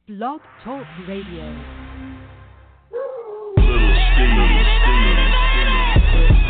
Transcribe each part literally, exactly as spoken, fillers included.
Blog Talk Radio. Little Steve, Steve, Steve.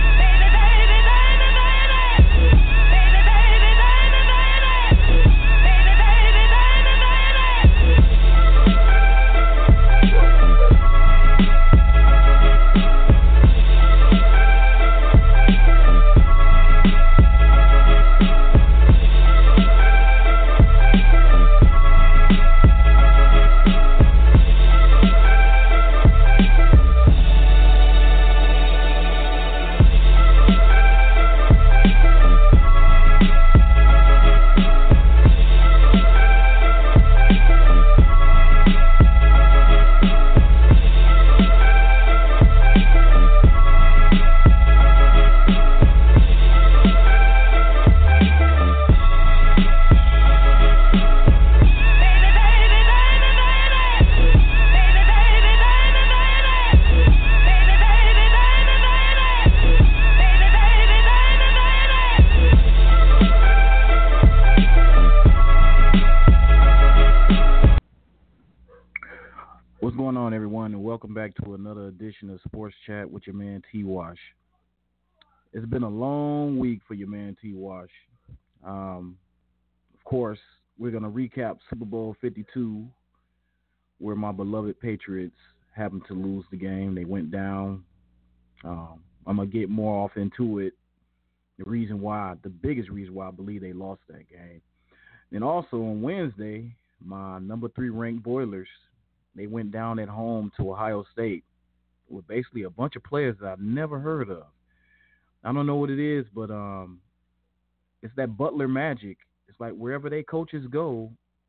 What's going on, everyone, and welcome back to another edition of Sports Chat with your man T. Wash. It's been a long week for your man T. Wash. Um, of course, we're going to recap Super Bowl fifty-two, where my beloved Patriots happened to lose the game. They went down. Um, I'm going to get more off into it, the reason why, the biggest reason why I believe they lost that game. And also on Wednesday, my number three ranked Boilers, they went down at home to Ohio State with basically a bunch of players that I've never heard of. I don't know what it is, but um, it's that Butler magic. It's like wherever they coaches go,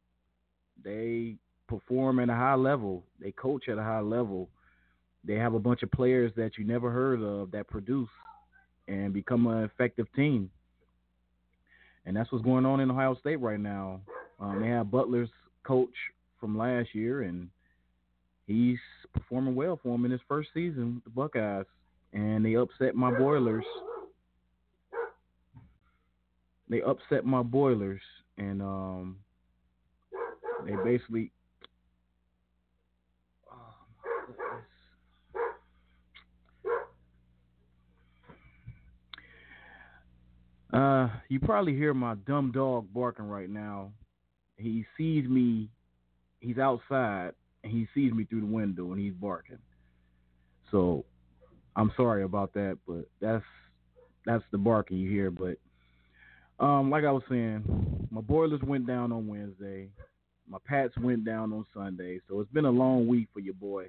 they perform at a high level. They coach at a high level. They have a bunch of players that you never heard of that produce and become an effective team. And that's what's going on in Ohio State right now. Um, they have Butler's coach from last year, and he's performing well for him in his first season with the Buckeyes, and they upset my Boilers. They upset my Boilers, and um, they basically. Oh my goodness. Uh, you probably hear my dumb dog barking right now. He sees me. He's outside. And he sees me through the window, and he's barking. So I'm sorry about that, but that's that's the barking you hear. But um, like I was saying, my Boilers went down on Wednesday. My Pats went down on Sunday. So it's been a long week for your boy.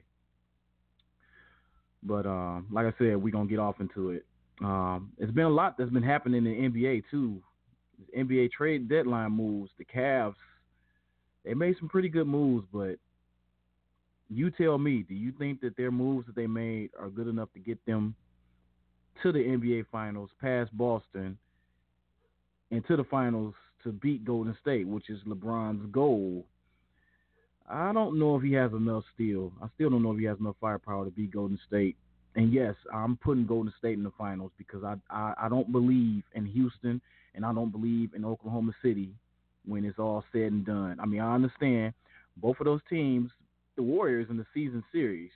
But um, like I said, we're going to get off into it. Um, it's been a lot that's been happening in the N B A, too. The N B A trade deadline moves. The Cavs, they made some pretty good moves, but you tell me, do you think that their moves that they made are good enough to get them to the N B A Finals, past Boston, and to the Finals to beat Golden State, which is LeBron's goal? I don't know if he has enough still. I still don't know if he has enough firepower to beat Golden State. And, yes, I'm putting Golden State in the Finals because I, I, I don't believe in Houston, and I don't believe in Oklahoma City when it's all said and done. I mean, I understand both of those teams, the Warriors in the season series,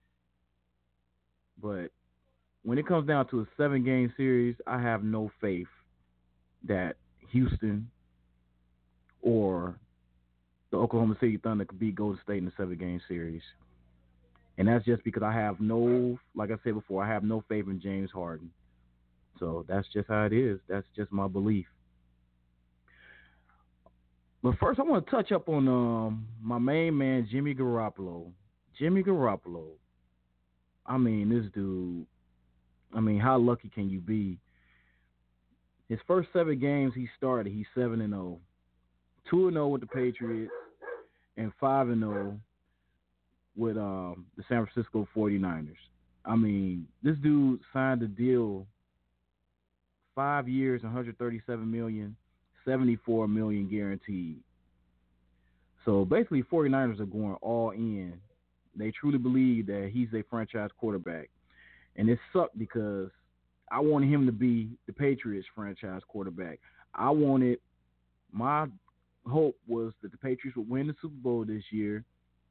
but when it comes down to a seven-game series, I have no faith that Houston or the Oklahoma City Thunder could beat Golden State in a seven-game series. And that's just because I have no, like I said before, I have no faith in James Harden. So that's just how it is. That's just my belief. But first, I want to touch up on um, my main man, Jimmy Garoppolo. Jimmy Garoppolo. I mean, this dude, I mean, how lucky can you be? His first seven games he started, he's seven and oh. two and oh with the Patriots and five and oh with um, the San Francisco forty-niners. I mean, this dude signed a deal, five years, one hundred thirty-seven million dollars. seventy-four million dollars guaranteed. So basically, forty-niners are going all in. They truly believe that he's a franchise quarterback. And it sucked because I wanted him to be the Patriots franchise quarterback. I wanted, my hope was that the Patriots would win the Super Bowl this year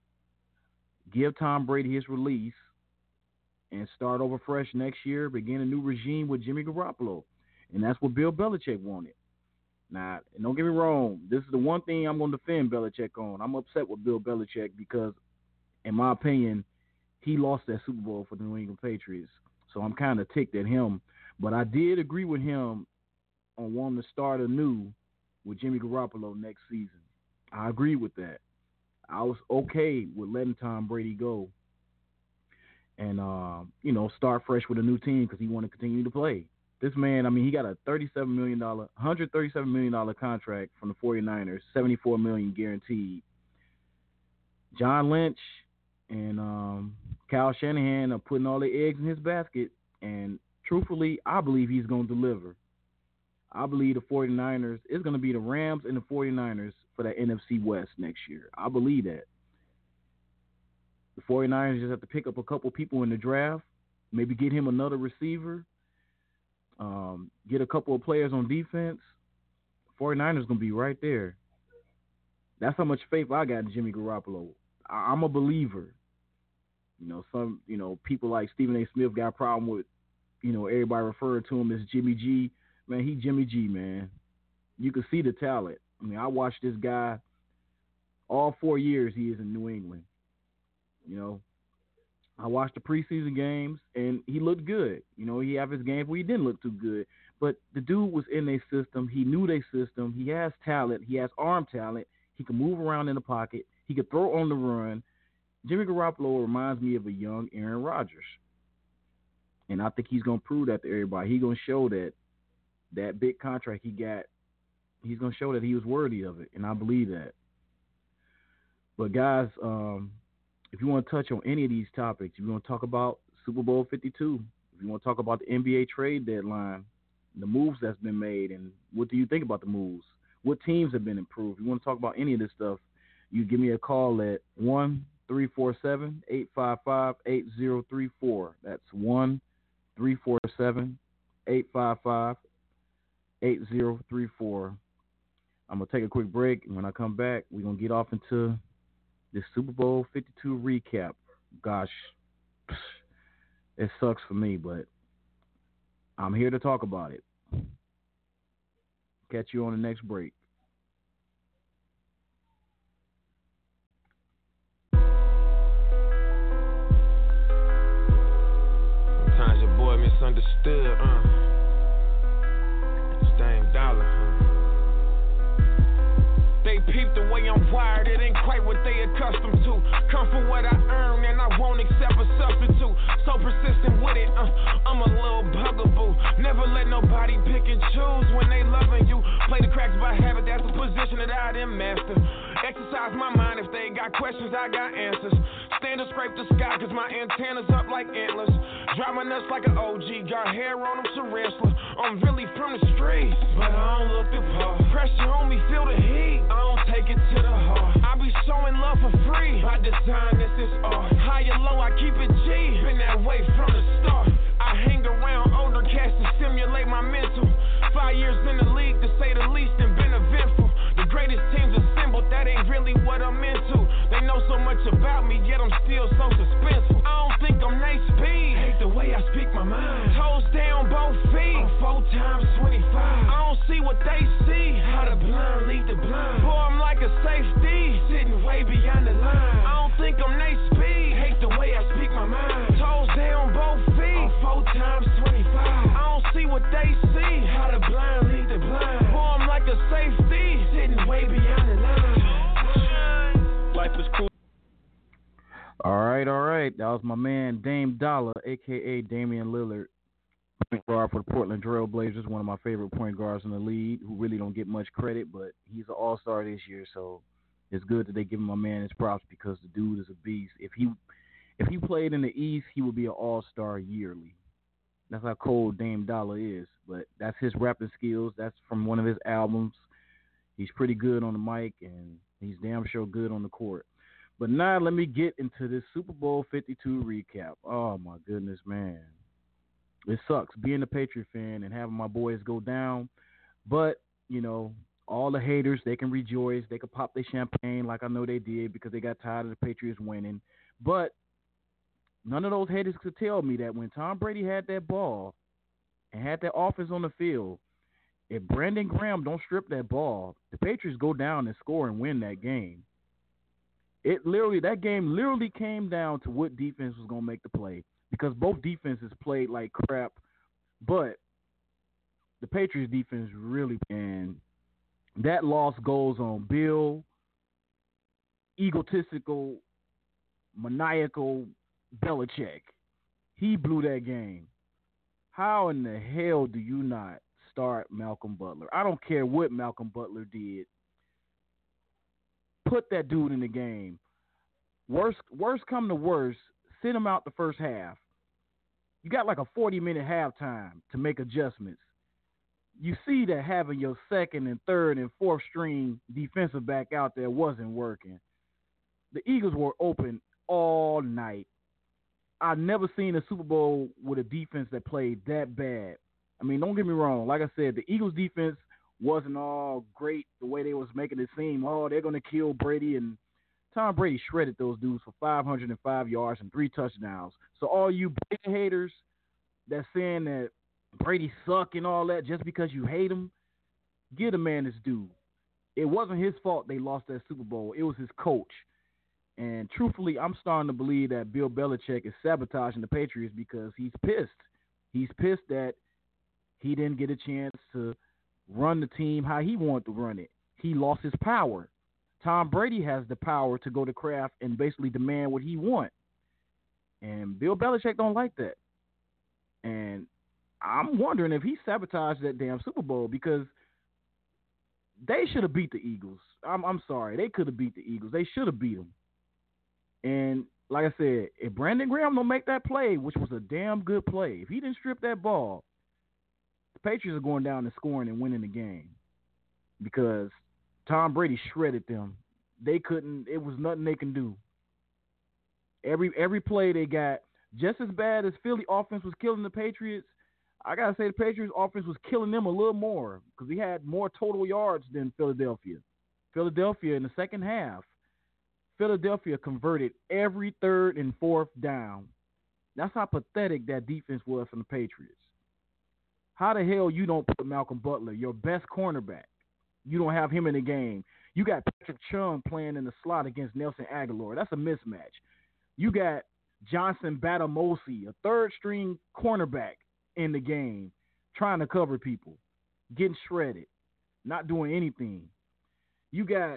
give Tom Brady his release, and start over fresh next year, begin a new regime with Jimmy Garoppolo. And that's what Bill Belichick wanted. Now, don't get me wrong, this is the one thing I'm going to defend Belichick on. I'm upset with Bill Belichick because, in my opinion, he lost that Super Bowl for the New England Patriots. So I'm kind of ticked at him. But I did agree with him on wanting to start anew with Jimmy Garoppolo next season. I agree with that. I was okay with letting Tom Brady go and, uh, you know, start fresh with a new team because he wanted to continue to play. This man, I mean, he got a thirty-seven million dollars, one hundred thirty-seven million dollars contract from the 49ers, seventy-four million dollars guaranteed. John Lynch and um, Kyle Shanahan are putting all their eggs in his basket, and truthfully, I believe he's going to deliver. I believe the 49ers is going to be the Rams and the 49ers for the N F C West next year. I believe that. The 49ers just have to pick up a couple people in the draft, maybe get him another receiver, um, get a couple of players on defense. 49ers going to be right there. That's how much faith I got in Jimmy Garoppolo. I- I'm a believer. You know, some, you know, people like Stephen A. Smith got a problem with, you know, everybody referring to him as Jimmy G. Man, he Jimmy G, man. You can see the talent. I mean, I watched this guy all four years he is in New England. You know, I watched the preseason games, and he looked good. You know, he had his games where he didn't look too good. But the dude was in their system. He knew their system. He has talent. He has arm talent. He can move around in the pocket. He could throw on the run. Jimmy Garoppolo reminds me of a young Aaron Rodgers. And I think he's going to prove that to everybody. He's going to show that that big contract he got, he's going to show that he was worthy of it, and I believe that. But, guys, um, if you want to touch on any of these topics, if you want to talk about Super Bowl fifty-two, if you want to talk about the N B A trade deadline, the moves that's been made, and what do you think about the moves? What teams have been improved? If you want to talk about any of this stuff, you give me a call at one three four seven, eight five five, eight zero three four. That's one three four seven, eight five five, eight zero three four. I'm going to take a quick break, and when I come back, we're going to get off into this Super Bowl fifty-two recap. Gosh, it sucks for me, but I'm here to talk about it. Catch you on the next break. Sometimes your boy misunderstood, uh. Same dollar, huh? They peep the way I'm wired, it ain't quite what they accustomed to. Come for what I earn and I won't accept a substitute. So persistent with it, uh, I'm a little bugaboo. Never let nobody pick and choose when they loving you. Play the cracks by habit, that's the position that I didn't master. Exercise my mind, if they got questions, I got answers. Stand to scrape the sky, cause my antennas up like antlers. Drive my nuts like an O G, got hair on them, to wrestler. I'm really from the streets, but I don't look the part. Pressure on me, feel the heat, I don't take it to the heart. I be showing love for free, by design, this is art. High or low, I keep it G, been that way from the start. I hang around older cats to stimulate my mental. Five years in the league, to say the least, and been eventful. The greatest teams assembled, that ain't really what I'm into. They know so much about me, yet I'm still so suspenseful. I don't think I'm Nate Speed, hate the way I speak my mind. Toes down, both feet, on four times twenty-five. I don't see what they see, how the blind lead the blind. Boy, I'm like a safety, sitting way beyond the line. I don't think I'm Nate Speed, hate the way I speak my mind. Toes down, both feet, on four times twenty-five. I don't see what they see, how the blind lead the blind. Boy, I'm like a safety, sitting way beyond the line. Life is cool. All right, all right. That was my man Dame Dollar, a k a. Damian Lillard, point guard for the Portland Trail Blazers, one of my favorite point guards in the league, who really don't get much credit, but he's an all-star this year, so it's good that they give my man his props because the dude is a beast. If he if he played in the East, he would be an all-star yearly. That's how cold Dame Dollar is, but that's his rapping skills. That's from one of his albums. He's pretty good on the mic, and he's damn sure good on the court. But now let me get into this Super Bowl fifty-two recap. Oh, my goodness, man. It sucks being a Patriot fan and having my boys go down. But, you know, All the haters, they can rejoice. They can pop their champagne like I know they did because they got tired of the Patriots winning. But none of those haters could tell me that when Tom Brady had that ball and had that offense on the field, if Brandon Graham don't strip that ball, the Patriots go down and score and win that game. It literally, that game literally came down to what defense was going to make the play because both defenses played like crap, but the Patriots defense really, and that loss goes on Bill, egotistical, maniacal Belichick. He blew that game. How in the hell do you not start Malcolm Butler? I don't care what Malcolm Butler did. Put that dude in the game. Worst, worst come to worst, sit him out the first half. You got like a forty-minute halftime to make adjustments. You see that having your second and third and fourth string defensive back out there wasn't working. The Eagles were open all night. I've never seen a Super Bowl with a defense that played that bad. I mean, don't get me wrong. Like I said, the Eagles defense wasn't all great the way they was making it seem. Oh, they're going to kill Brady. And Tom Brady shredded those dudes for five hundred five yards and three touchdowns. So all you Brady haters that's saying that Brady suck and all that just because you hate him, give the man his due. It wasn't his fault they lost that Super Bowl. It was his coach. And truthfully, I'm starting to believe that Bill Belichick is sabotaging the Patriots because he's pissed. He's pissed that he didn't get a chance to run the team how he wanted to run it. He lost his power. Tom Brady has the power to go to Kraft and basically demand what he wants. And Bill Belichick don't like that. And I'm wondering if he sabotaged that damn Super Bowl because they should have beat the Eagles. I'm, I'm sorry. They could have beat the Eagles. They should have beat them. And like I said, if Brandon Graham don't make that play, which was a damn good play, if he didn't strip that ball, the Patriots are going down and scoring and winning the game because Tom Brady shredded them. They couldn't. It was nothing they can do. Every every play they got, just as bad as Philly offense was killing the Patriots, I got to say the Patriots offense was killing them a little more because he had more total yards than Philadelphia. Philadelphia in the second half, Philadelphia converted every third and fourth down. That's how pathetic that defense was from the Patriots. How the hell you don't put Malcolm Butler, your best cornerback? You don't have him in the game. You got Patrick Chung playing in the slot against Nelson Aguilar. That's a mismatch. You got Johnson Batamosi, a third-string cornerback in the game, trying to cover people, getting shredded, not doing anything. You got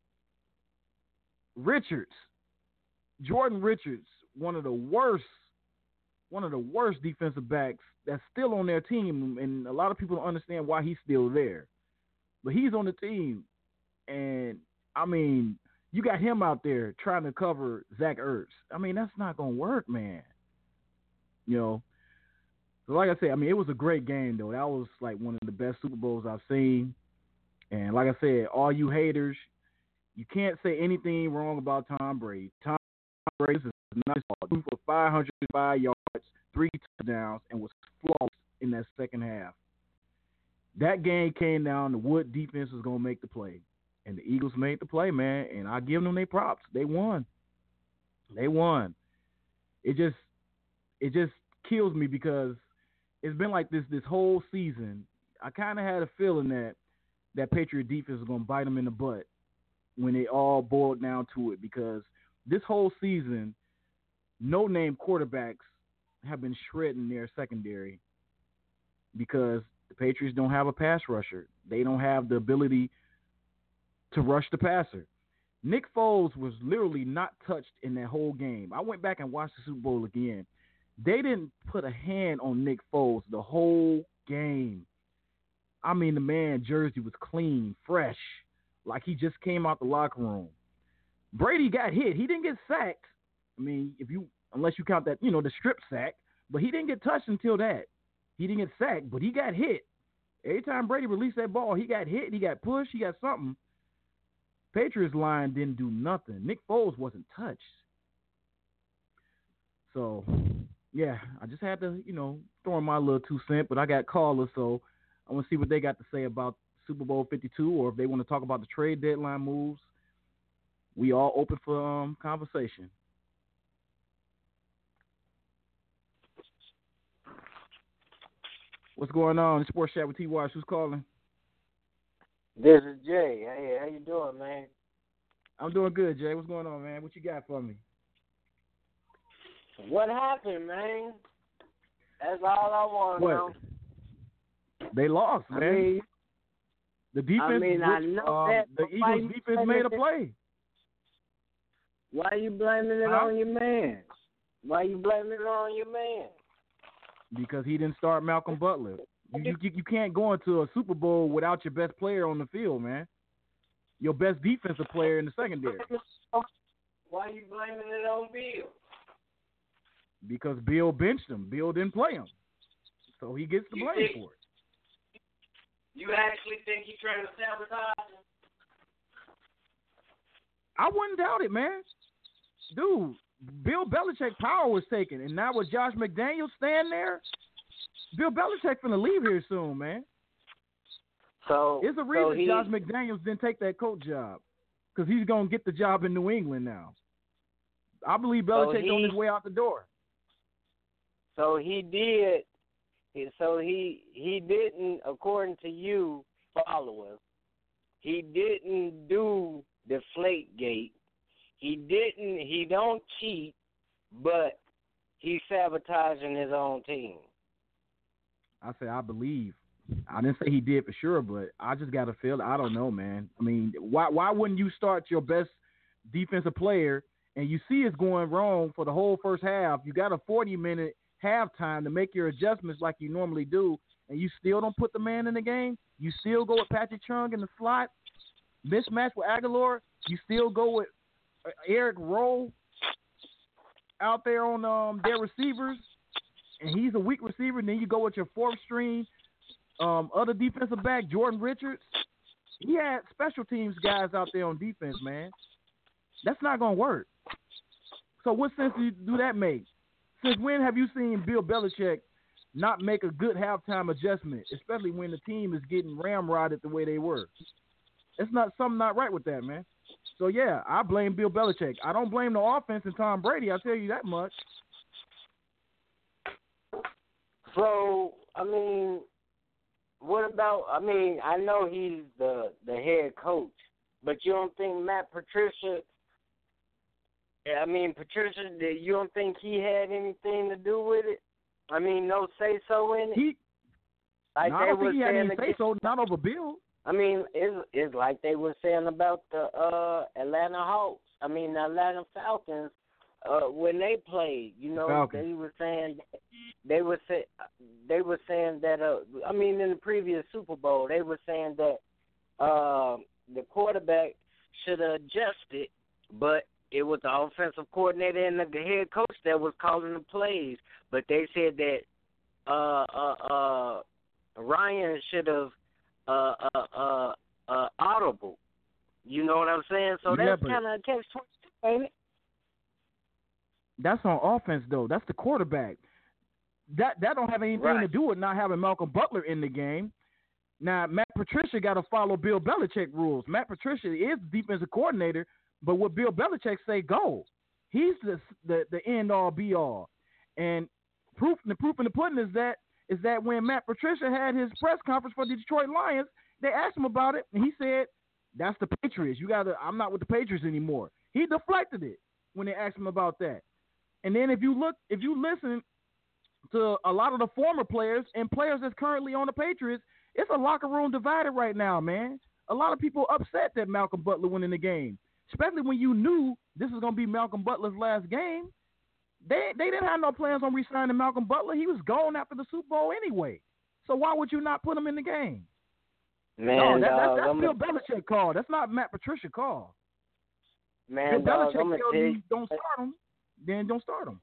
Richards, Jordan Richards, one of the worst, one of the worst defensive backs that's still on their team, and a lot of people don't understand why he's still there. But he's on the team, and, I mean, you got him out there trying to cover Zach Ertz. I mean, that's not going to work, man. You know, so like I said, I mean, it was a great game, though. That was, like, one of the best Super Bowls I've seen. And like I said, all you haters, you can't say anything wrong about Tom Brady. Tom Brady is not his fault. He for five hundred five yards, three touchdowns, and was flawless in that second half. That game came down to what defense was going to make the play. And the Eagles made the play, man, and I give them their props. They won. They won. It just it just kills me because it's been like this this whole season. I kind of had a feeling that that Patriot defense was going to bite them in the butt when it all boiled down to it because this whole season, no-name quarterbacks have been shredding their secondary because the Patriots don't have a pass rusher. They don't have the ability to rush the passer. Nick Foles was literally not touched in that whole game. I went back and watched the Super Bowl again. They didn't put a hand on Nick Foles the whole game. I mean, the man's jersey was clean, fresh, like he just came out the locker room. Brady got hit. He didn't get sacked. I mean, if you unless you count that, you know, the strip sack, but he didn't get touched until that. He didn't get sacked, but he got hit. Every time Brady released that ball, he got hit, he got pushed, he got something. Patriots line didn't do nothing. Nick Foles wasn't touched. So, yeah, I just had to, you know, throw in my little two cents, but I got callers, so I want to see what they got to say about Super Bowl fifty-two, or if they want to talk about the trade deadline moves, we all open for um, conversation. What's going on? Sports Chat with T. Wash. Who's calling? This is Jay. Hey, how you doing, man? I'm doing good, Jay. What's going on, man? What you got for me? What happened, man? That's all I want to What? know. They lost, man. I mean, the defense, I mean, I which, know um, that, the but why Eagles you defense made a blaming play. Why you blaming it Huh? on your man? Why you blaming it on your man? Because he didn't start Malcolm Butler. You, you you can't go into a Super Bowl without your best player on the field, man. Your best defensive player in the secondary. Why you blaming it on Bill? Because Bill benched him. Bill didn't play him. So he gets the You blame think- for it. You actually think he's trying to sabotage him? I wouldn't doubt it, man. Dude, Bill Belichick power was taken, and now with Josh McDaniels staying there, Bill Belichick finna leave here soon, man. So It's a so reason he, Josh McDaniels didn't take that coach job, because he's gonna get the job in New England now. I believe Belichick's he- on his way out the door. So he did. he- So he he didn't, according to you followers, he didn't do Deflate Gate. He didn't. He don't cheat, but he's sabotaging his own team. I say I believe. I didn't say he did for sure, but I just got to feel. I don't know, man. I mean, why why wouldn't you start your best defensive player and you see it's going wrong for the whole first half? You got a forty minute halftime to make your adjustments like you normally do, and you still don't put the man in the game. You still go with Patrick Chung in the slot, mismatch with Aguilar. You still go with Eric Rowe out there on um, their receivers, and he's a weak receiver. And then you go with your fourth string, um, other defensive back, Jordan Richards. He had special teams guys out there on defense, man. That's not going to work. So what sense do, you, do that make? Since when have you seen Bill Belichick not make a good halftime adjustment, especially when the team is getting ramrodded the way they were? It's not something not right with that, man. So, yeah, I blame Bill Belichick. I don't blame the offense and Tom Brady. I'll tell you that much. So I mean, what about? I mean, I know he's the the head coach, but you don't think Matt Patricia? I mean, Patricia, you don't think he had anything to do with it? I mean, no say so in it. He, like no, I they don't were think he had saying any say against- so, not over Bill. I mean, it's, it's like they were saying about the uh, Atlanta Hawks. I mean, the Atlanta Falcons uh, when they played. You know, Falcons. they were saying they were say, they were saying that. Uh, I mean, in the previous Super Bowl, they were saying that uh, the quarterback should have adjusted, but it was the offensive coordinator and the head coach that was calling the plays. But they said that uh, uh, uh, Ryan should have. Uh, uh, uh, uh, audible. You know what I'm saying? So Yeah, that's but- kind of a catch twenty-two, ain't it? That's on offense, though. That's the quarterback. That that don't have anything Right. to do with not having Malcolm Butler in the game. Now, Matt Patricia got to follow Bill Belichick rules. Matt Patricia is the defensive coordinator, but what Bill Belichick say, go. He's the the, the end all be all. And proof the proof in the pudding is that is that when Matt Patricia had his press conference for the Detroit Lions, they asked him about it, and he said, "That's the Patriots. You got to. I'm not with the Patriots anymore." He deflected it when they asked him about that. And then if you look, if you listen to a lot of the former players and players that's currently on the Patriots, it's a locker room divided right now, man. A lot of people upset that Malcolm Butler went in the game, especially when you knew this was going to be Malcolm Butler's last game. They they didn't have no plans on re-signing Malcolm Butler. He was gone after the Super Bowl anyway. So why would you not put him in the game? Man, no, that, dog, that's, that's I'm Bill a, Belichick call. That's not Matt Patricia call. man, Bill dog, Belichick I'm gonna tells tell you you, don't start him, then don't start him.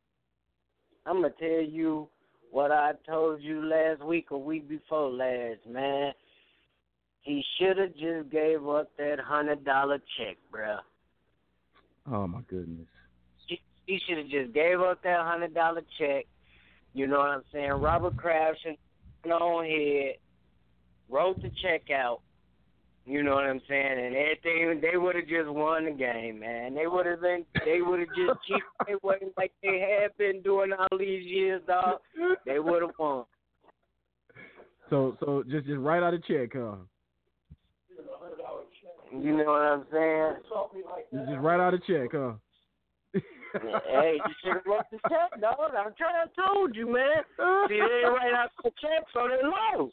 I'm gonna tell you what I told you last week or week before last, man. He should have just gave up that hundred dollar check, bruh. Oh my goodness. He, he should have just gave up that hundred dollar check. You know what I'm saying? Robert Kraft should have gone ahead wrote the check out. You know what I'm saying? And everything, they would have just won the game, man. They would have been, they would have just cheated their way like they have been doing all these years, dog. They would have won. So, so just just write out a check, huh? You know what I'm saying? Just, just write out a check, huh? Hey, you should have wrote the check, dog. I'm trying to told you, man. See, they didn't write out the check, so they lost.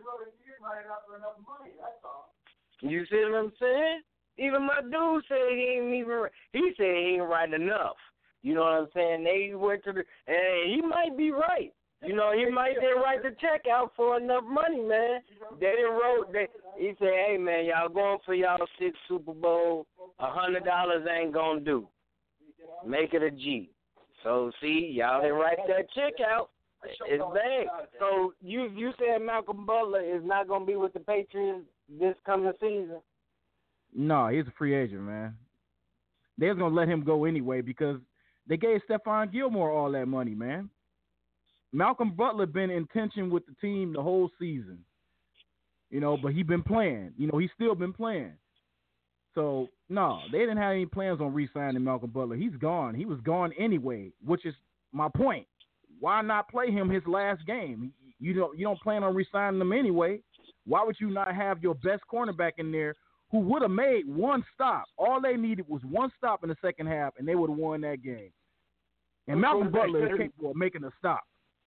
You see what I'm saying? Even my dude said he ain't even. He said he ain't write enough. You know what I'm saying? They went to the, and he might be right. You know, he might didn't write the check out for enough money, man. They didn't wrote. They, he said, "Hey, man, y'all going for y'all sixth Super Bowl? A hundred dollars ain't gonna do. Make it a G." So see, y'all didn't write that check out. It's bad. So you you said Malcolm Butler is not gonna be with the Patriots this coming season? No, he's a free agent, man. They was gonna let him go anyway because they gave Stephon Gilmore all that money, man. Malcolm Butler been in tension with the team the whole season, you know, but he been playing. You know, he's still been playing. So no, they didn't have any plans on re-signing Malcolm Butler. He's gone. He was gone anyway, which is my point. Why not play him his last game? You don't you don't plan on re-signing him anyway. Why would you not have your best cornerback in there who would have made one stop? All they needed was one stop in the second half, and they would have won that game. And Malcolm Butler is capable of making a stop.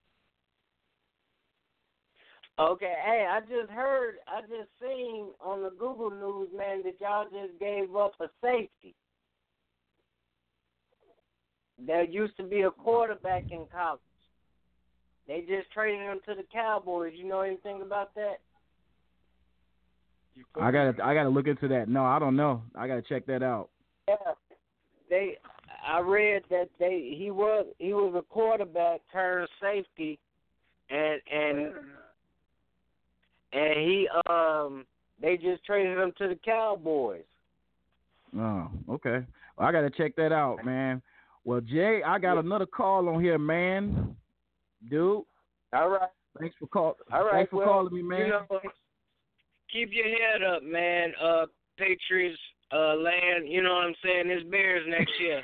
Okay, hey, I just heard, I just seen on the Google News, man, that y'all just gave up a safety. There used to be a quarterback in college. They just traded him to the Cowboys. You know anything about that? I gotta, I gotta look into that. No, I don't know. I gotta check that out. Yeah, they. I read that they he was he was a quarterback turned safety, and and and he um they just traded him to the Cowboys. Oh, okay. Well, I gotta check that out, man. Well, Jay, I got another call on here, man. Dude. All right. Thanks for call. All right. Thanks for well, calling me, man. You know, keep your head up, man. Uh, Patriots uh, land. You know what I'm saying? It's Bears next year.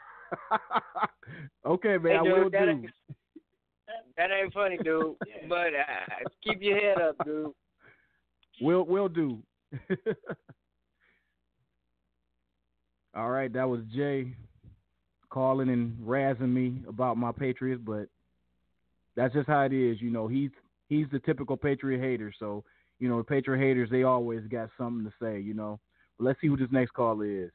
Okay, man. Hey, I dude, will that do. Ain't, that ain't funny, dude. But uh, keep your head up, dude. Will will do. All right, that was Jay calling and razzing me about my Patriots, but that's just how it is. You know, he's he's the typical Patriot hater. So, you know, the Patriot haters, they always got something to say, you know. But let's see who this next caller is.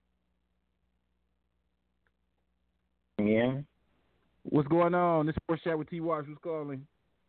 Yeah. What's going on? This Sports Chat with T. Wash. Who's calling?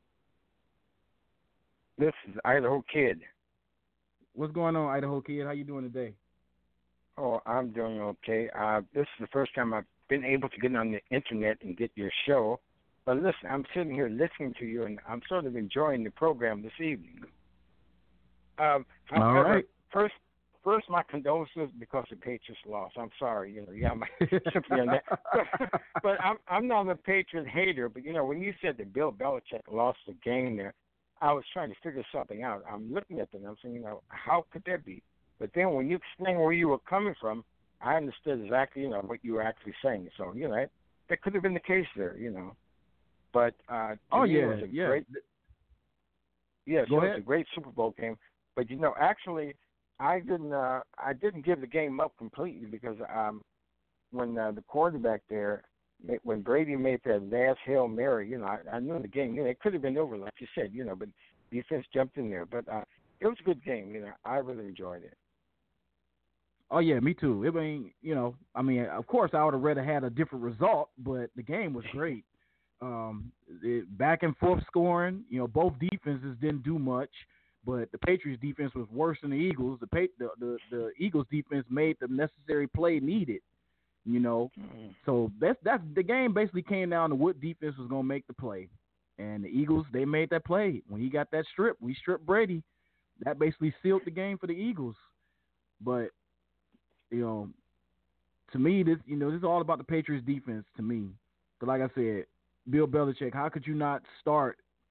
This is Idaho Kid. What's going on, Idaho Kid? How you doing today? Oh, I'm doing okay. Uh, this is the first time I've been able to get on the internet and get your show. But listen, I'm sitting here listening to you, and I'm sort of enjoying the program this evening. Um, All right. First, first, my condolences because the Patriots lost. I'm sorry, you know, yeah, my sympathy on that. But, but I'm I'm not a Patriot hater. But you know, when you said that Bill Belichick lost the game there, I was trying to figure something out. I'm looking at them. I'm saying, you know, how could that be? But then when you explained where you were coming from, I understood exactly, you know, what you were actually saying. So, you know, that, that could have been the case there, you know. But uh, oh me, yeah, it was a yeah, great, yeah, Go so ahead. it was a great Super Bowl game. But you know, actually, I didn't, uh, I didn't give the game up completely because um, when uh, the quarterback there, when Brady made that last Hail Mary, you know, I, I knew the game. You know, it could have been over, like you said, you know, but defense jumped in there. But uh, it was a good game. You know, I really enjoyed it. Oh yeah, me too. I mean, you know, I mean, of course, I would have rather had a different result, but the game was great. Um, it, back and forth scoring. You know, both defenses didn't do much, but the Patriots defense was worse than the Eagles. The pa- the, the the Eagles defense made the necessary play needed. You know, mm-hmm. So that's that's the game basically came down to what defense was gonna make the play, and the Eagles they made that play when he got that strip. We stripped Brady. That basically sealed the game for the Eagles. But you know, to me, this you know this is all about the Patriots defense. To me, but like I said, Bill Belichick, how could you not start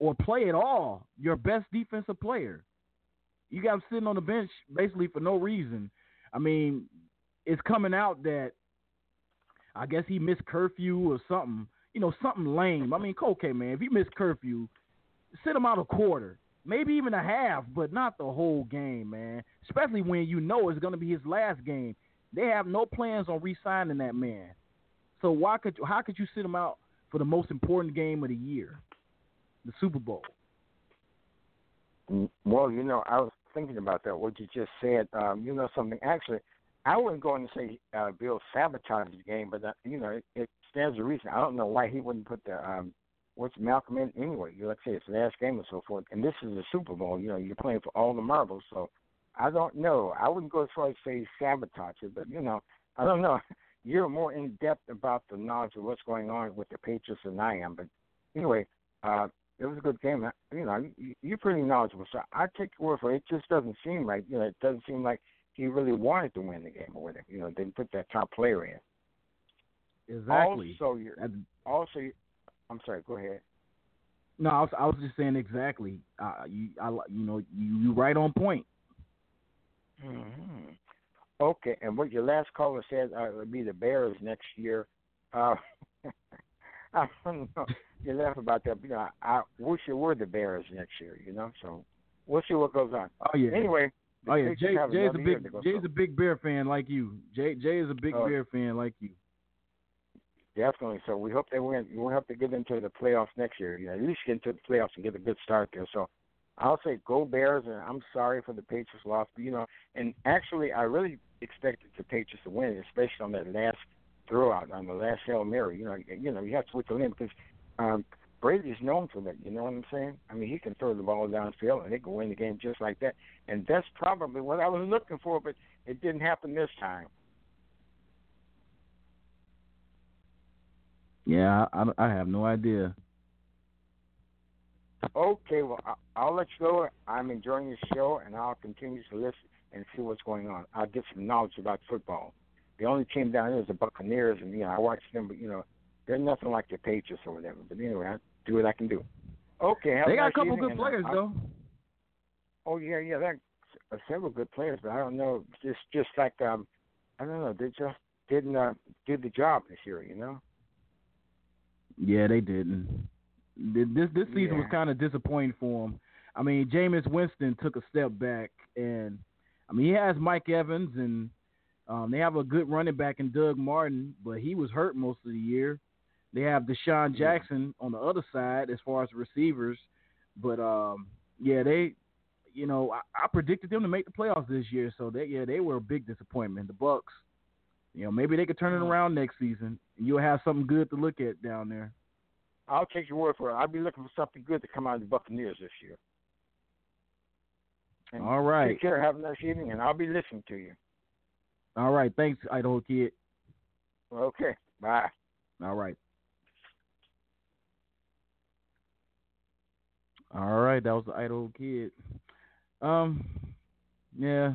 or play at all your best defensive player. You got him sitting on the bench basically for no reason. I mean, it's coming out that I guess he missed curfew or something, you know, something lame. I mean, okay, man, if he missed curfew, sit him out a quarter, maybe even a half, but not the whole game, man, especially when you know it's going to be his last game. They have no plans on re-signing that man. So why could you, how could you sit him out for the most important game of the year, the Super Bowl? Well, you know, I was thinking about that, what you just said. Um, you know something, actually, I wouldn't go in and say uh, Bill sabotaged the game, but, uh, you know, it, it stands to reason. I don't know why he wouldn't put the um, what's Malcolm in anyway. You know, let's say it's the last game and so forth. And this is the Super Bowl. You know, you're playing for all the marbles. So I don't know. I wouldn't go as far as say sabotage it, but, you know, I don't know. You're more in depth about the knowledge of what's going on with the Patriots than I am. But anyway, uh, it was a good game. You know, you, you're pretty knowledgeable. So I take your word for it. It just doesn't seem right. You know, it doesn't seem like he really wanted to win the game or whatever. You know, didn't put that top player in. Exactly. Also, you're, also, you're, I'm sorry. Go ahead. No, I was, I was just saying exactly. Uh, you, I, you know, you, you right on point. Mm-hmm. Okay, and what your last caller said uh, would be the Bears next year. Uh, I don't know. You laugh about that. But, you know, I, I wish it were the Bears next year. You know, so we'll see what goes on. Oh yeah. Anyway. Oh yeah. Jay, Jay's a big Jay's a big Bear fan like you. Jay Jay is a big uh, Bear fan like you. Definitely. So we hope they win. We'll have to get into the playoffs next year. You know, at least get into the playoffs and get a good start there. So I'll say go Bears, and I'm sorry for the Patriots loss. But, you know, and actually I really expected the Patriots to win, especially on that last throwout, on the last Hail Mary. You know, you know, you have to wait till the end because um, Brady is known for that. You know what I'm saying? I mean, he can throw the ball downfield, and they can win the game just like that. And that's probably what I was looking for, but it didn't happen this time. Yeah, I, I have no idea. Okay, well, I'll let you go. I'm enjoying the show, and I'll continue to listen and see what's going on. I'll get some knowledge about football. The only team down here is the Buccaneers, and, you know, I watch them, but, you know, they're nothing like the Patriots or whatever. But anyway, I do what I can do. Okay, have they a got nice a couple evening, good players, I, though. Oh, yeah, yeah, there are several good players, but I don't know. Just, just like, um, I don't know, they just didn't uh, do the job this year, you know? Yeah, they didn't. This this season yeah. was kind of disappointing for him. I mean, Jameis Winston took a step back, and I mean he has Mike Evans, and um, they have a good running back in Doug Martin, but he was hurt most of the year. They have Deshaun Jackson on the other side as far as receivers, but um, yeah, they, you know, I, I predicted them to make the playoffs this year, so they yeah they were a big disappointment. The Bucks, you know, maybe they could turn it around next season, and you'll have something good to look at down there. I'll take your word for it. I'll be looking for something good to come out of the Buccaneers this year. And all right. Take care. Have a nice evening, and I'll be listening to you. All right. Thanks, Idaho Kid. Okay. Bye. All right. All right. That was the Idaho Kid. Um, yeah.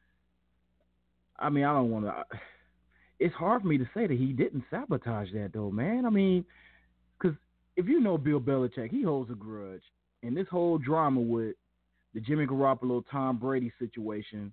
I mean, I don't want to. It's hard for me to say that he didn't sabotage that, though, man. I mean, because if you know Bill Belichick, he holds a grudge. And this whole drama with the Jimmy Garoppolo, Tom Brady situation,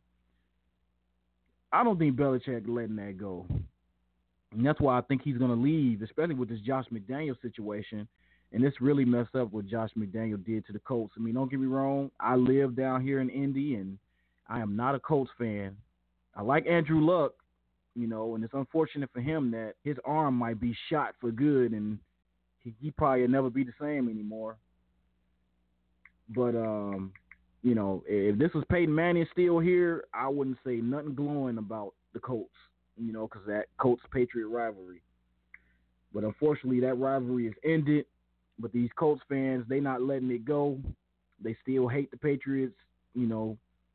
I don't think Belichick letting that go. And that's why I think he's going to leave, especially with this Josh McDaniels situation. And this really messed up what Josh McDaniels did to the Colts. I mean, don't get me wrong. I live down here in Indy, and I am not a Colts fan. I like Andrew Luck, you know, and it's unfortunate for him that his arm might be shot for good, and he, he probably will never be the same anymore. But, um, you know, if this was Peyton Manning still here, I wouldn't say nothing glowing about the Colts, you know, because that Colts-Patriot rivalry. But unfortunately, that rivalry is ended. But these Colts fans, they not letting it go. They still hate the Patriots, you know,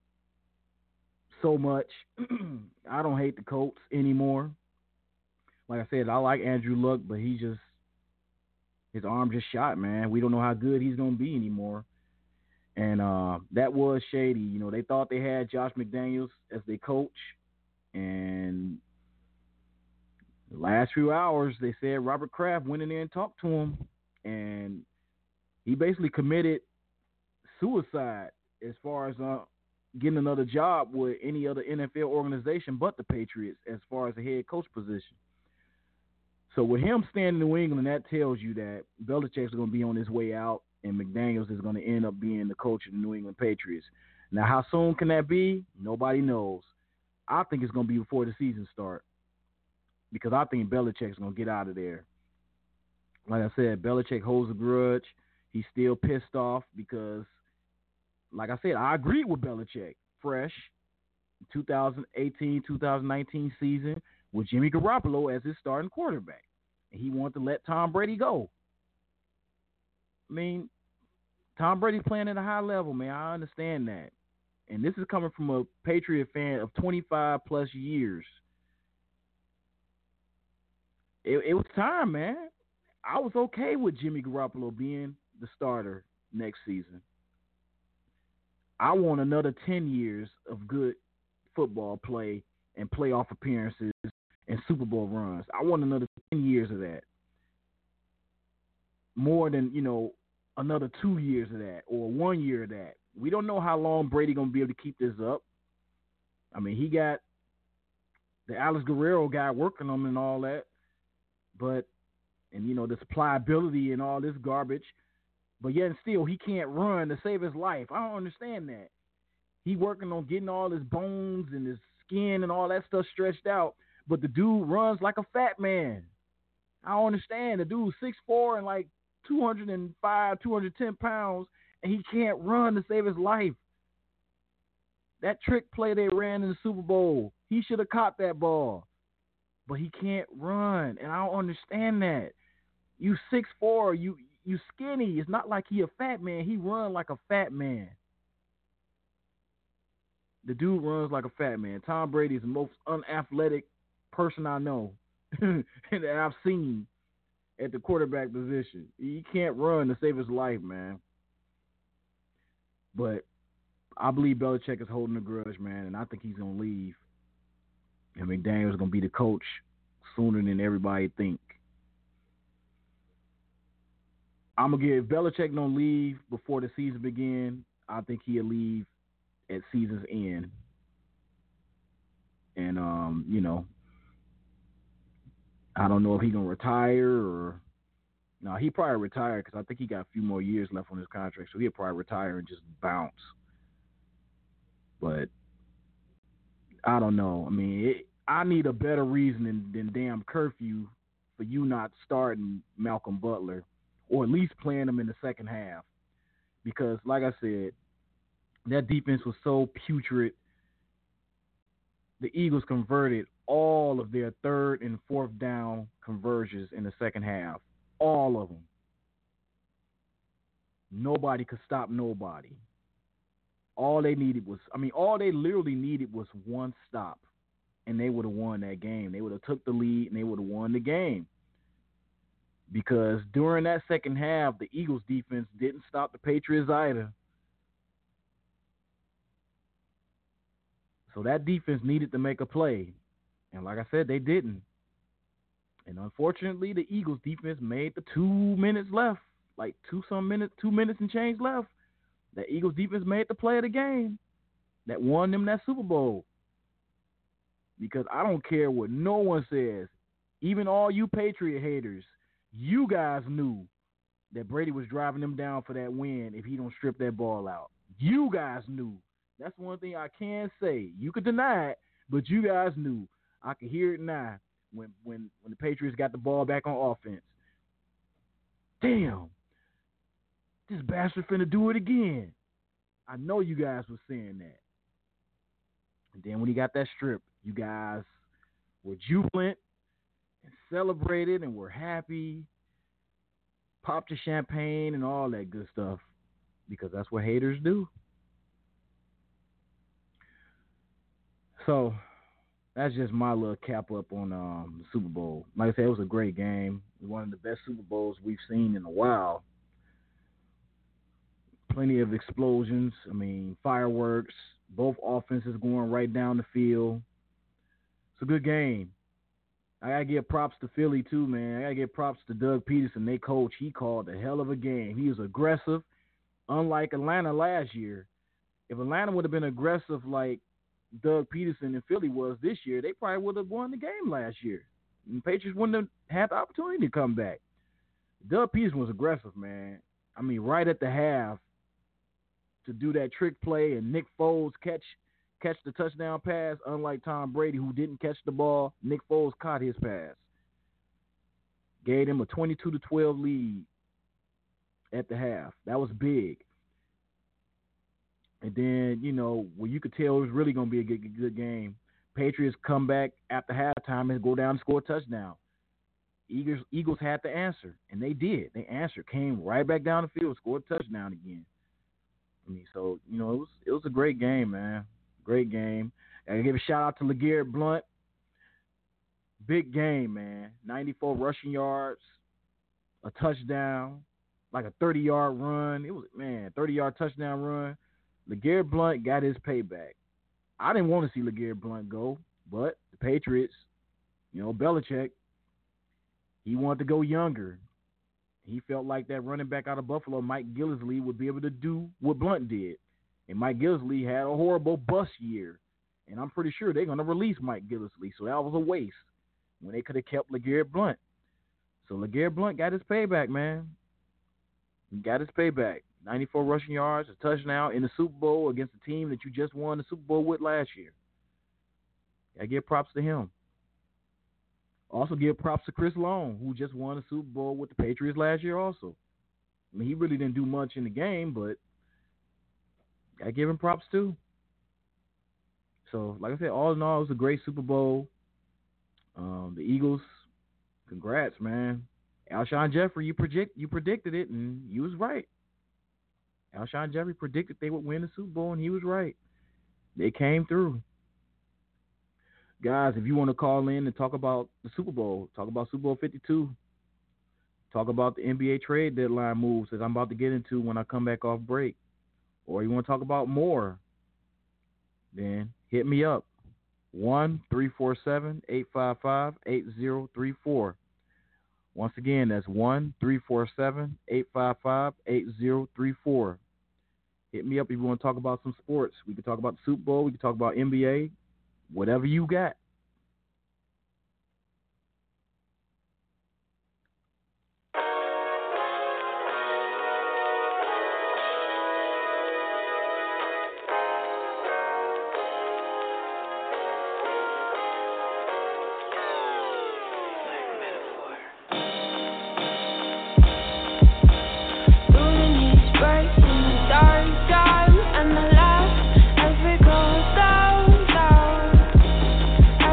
so much. I don't hate the Colts anymore. Like I said, I like Andrew Luck, but he just, his arm just shot, man. We don't know how good he's going to be anymore. And uh, that was shady. You know, they thought they had Josh McDaniels as their coach. And the last few hours, they said Robert Kraft went in there and talked to him. And he basically committed suicide as far as uh, getting another job with any other N F L organization but the Patriots as far as the head coach position. So with him staying in New England, that tells you that Belichick's going to be on his way out and McDaniels is going to end up being the coach of the New England Patriots. Now, how soon can that be? Nobody knows. I think it's going to be before the season starts because I think Belichick's going to get out of there. Like I said, Belichick holds a grudge. He's still pissed off because, like I said, I agreed with Belichick. Fresh, twenty eighteen twenty nineteen season with Jimmy Garoppolo as his starting quarterback. And he wanted to let Tom Brady go. I mean, Tom Brady's playing at a high level, man. I understand that. And this is coming from a Patriot fan of twenty-five plus years. It, it was time, man. I was okay with Jimmy Garoppolo being the starter next season. I want another ten years of good football play and playoff appearances and Super Bowl runs. I want another ten years of that. More than, you know, another two years of that or one year of that. We don't know how long Brady going to be able to keep this up. I mean, he got the Alex Guerrero guy working on him and all that. But, and, you know, this pliability and all this garbage. But yet and still, he can't run to save his life. I don't understand that. He working on getting all his bones and his skin and all that stuff stretched out. But the dude runs like a fat man. I don't understand. The dude's six foot four and like two hundred five, two hundred ten pounds, and he can't run to save his life. That trick play they ran in the Super Bowl, he should have caught that ball. But he can't run, and I don't understand that. You six foot four, you you skinny. It's not like he a fat man. He run like a fat man. The dude runs like a fat man. Tom Brady is the most unathletic person I know and that I've seen at the quarterback position. He can't run to save his life, man. But I believe Belichick is holding a grudge, man, and I think he's going to leave. And McDaniels is going to be the coach sooner than everybody think. I'm going to give, if Belichick don't leave before the season begins, I think he'll leave at season's end. And, um, you know, I don't know if he's going to retire or – no, he probably retire because I think he got a few more years left on his contract, so he'll probably retire and just bounce. But I don't know. I mean, it, I need a better reason than, than damn curfew for you not starting Malcolm Butler or at least playing him in the second half. Because, like I said, that defense was so putrid. The Eagles converted all of their third and fourth down conversions in the second half. All of them. Nobody could stop nobody. All they needed was, I mean, all they literally needed was one stop, and they would have won that game. They would have took the lead, and they would have won the game. Because during that second half, the Eagles defense didn't stop the Patriots either. So that defense needed to make a play. And like I said, they didn't. And unfortunately, the Eagles defense made the two minutes left, like two some minutes, two minutes and change left. The Eagles defense made the play of the game that won them that Super Bowl. Because I don't care what no one says, even all you Patriot haters, you guys knew that Brady was driving them down for that win if he don't strip that ball out. You guys knew. That's one thing I can say. You could deny it, but you guys knew. I can hear it now when when when the Patriots got the ball back on offense. Damn. This bastard finna do it again. I know you guys were saying that. And then when he got that strip, you guys were jubilant and celebrated and were happy, popped your champagne and all that good stuff because that's what haters do. So that's just my little cap up on um, the Super Bowl. Like I said, it was a great game. One of the best Super Bowls we've seen in a while. Plenty of explosions. I mean, fireworks. Both offenses going right down the field. It's a good game. I gotta give props to Philly too, man. I gotta give props to Doug Peterson, their coach. He called a hell of a game. He was aggressive, unlike Atlanta last year. If Atlanta would have been aggressive like Doug Peterson and Philly was this year, they probably would have won the game last year. And the Patriots wouldn't have had the opportunity to come back. Doug Peterson was aggressive, man. I mean, right at the half to do that trick play and Nick Foles catch catch the touchdown pass, unlike Tom Brady, who didn't catch the ball. Nick Foles caught his pass. Gave him a twenty-two to twelve lead at the half. That was big. And then, you know, well, you could tell it was really going to be a good, good game. Patriots come back after halftime and go down and score a touchdown. Eagles, Eagles had to answer, and they did. They answered, came right back down the field, scored a touchdown again. I mean, so, you know, it was it was a great game, man. Great game. I give a shout out to LeGarrette Blount. Big game, man. ninety-four rushing yards, a touchdown, like a thirty-yard run. It was, man, thirty-yard touchdown run. LeGarrette Blount got his payback. I didn't want to see LeGarrette Blount go, but the Patriots, you know, Belichick, he wanted to go younger. He felt like that running back out of Buffalo, Mike Gillislee, would be able to do what Blount did. And Mike Gillislee had a horrible bust year. And I'm pretty sure they're going to release Mike Gillislee. So that was a waste when they could have kept LeGarrette Blount. So LeGarrette Blount got his payback, man. He got his payback. ninety-four rushing yards, a touchdown in the Super Bowl against a team that you just won the Super Bowl with last year. I give props to him. Also give props to Chris Long, who just won the Super Bowl with the Patriots last year also. I mean, he really didn't do much in the game, but I give him props too. So, like I said, all in all, it was a great Super Bowl. Um, the Eagles, congrats, man. Alshon Jeffrey, you predict you predicted it, and you was right. Alshon Jeffrey predicted they would win the Super Bowl, and he was right. They came through. Guys, if you want to call in and talk about the Super Bowl, talk about Super Bowl fifty-two, talk about the N B A trade deadline moves that I'm about to get into when I come back off break, or you want to talk about more, then hit me up. one three four seven, eight five five, eight zero three four. Once again, that's one three four seven, eight five five, eight zero three four. Hit me up if you want to talk about some sports. We can talk about the Super Bowl. We can talk about N B A. Whatever you got. As we go down, down.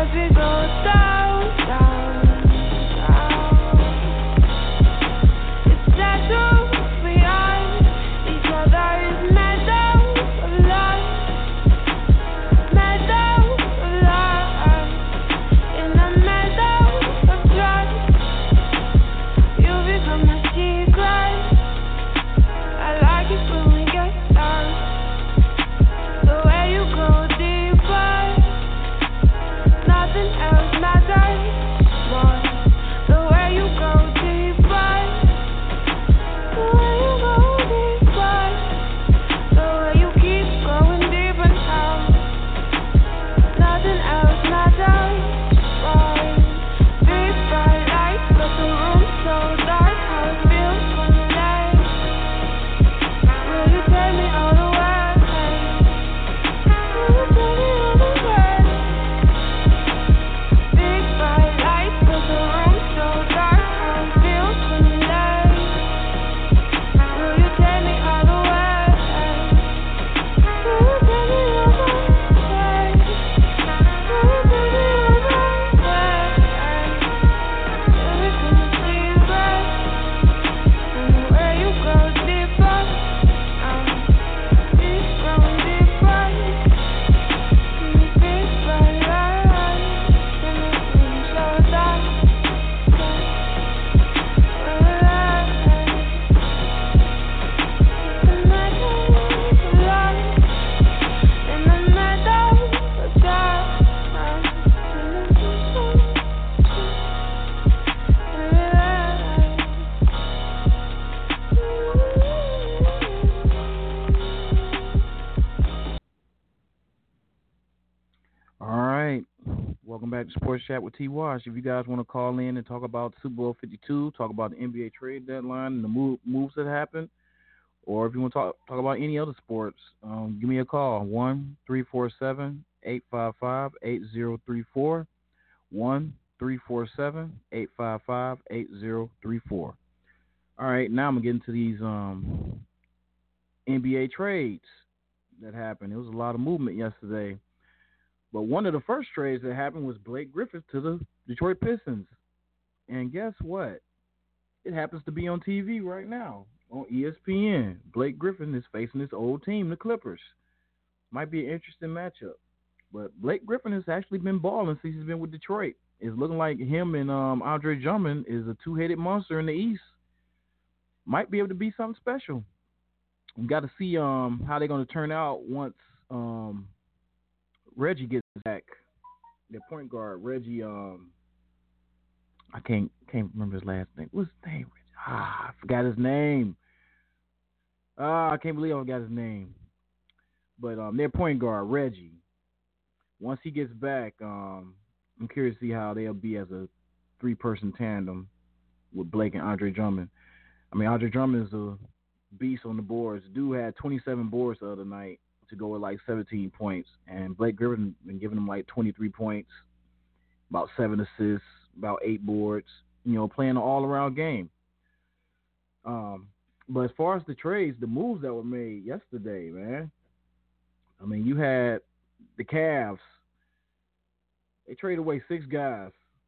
back to Sports Chat with T. Wash. If you guys want to call in and talk about Super Bowl fifty-two, talk about the N B A trade deadline and the move, moves that happened, or if you want to talk, talk about any other sports, um, give me a call, one three four seven, eight five five, eight zero three four, one three four seven, eight five five, eight zero three four. All right, now I'm going to get into these um, N B A trades that happened. There was a lot of movement yesterday. But one of the first trades that happened was Blake Griffin to the Detroit Pistons. And guess what? It happens to be on T V right now on E S P N. Blake Griffin is facing his old team, the Clippers. Might be an interesting matchup. But Blake Griffin has actually been balling since he's been with Detroit. It's looking like him and um, Andre Drummond is a two-headed monster in the East. Might be able to be something special. We got to see um, how they're going to turn out once um, Reggie gets back. Their point guard, Reggie. Um, I can't can't remember his last name. What's his name? Ah, I forgot his name. Ah, I can't believe I forgot his name. But um, their point guard, Reggie. Once he gets back, um, I'm curious to see how they'll be as a three-person tandem with Blake and Andre Drummond. I mean, Andre Drummond is a beast on the boards. Dude had twenty-seven boards the other night to go with like seventeen points. And Blake Griffin been giving him like twenty-three points, about seven assists, about eight boards, you know, playing an all-around game. Um, but as far as the trades, the moves that were made yesterday, man, I mean, you had the Cavs. They traded away six guys.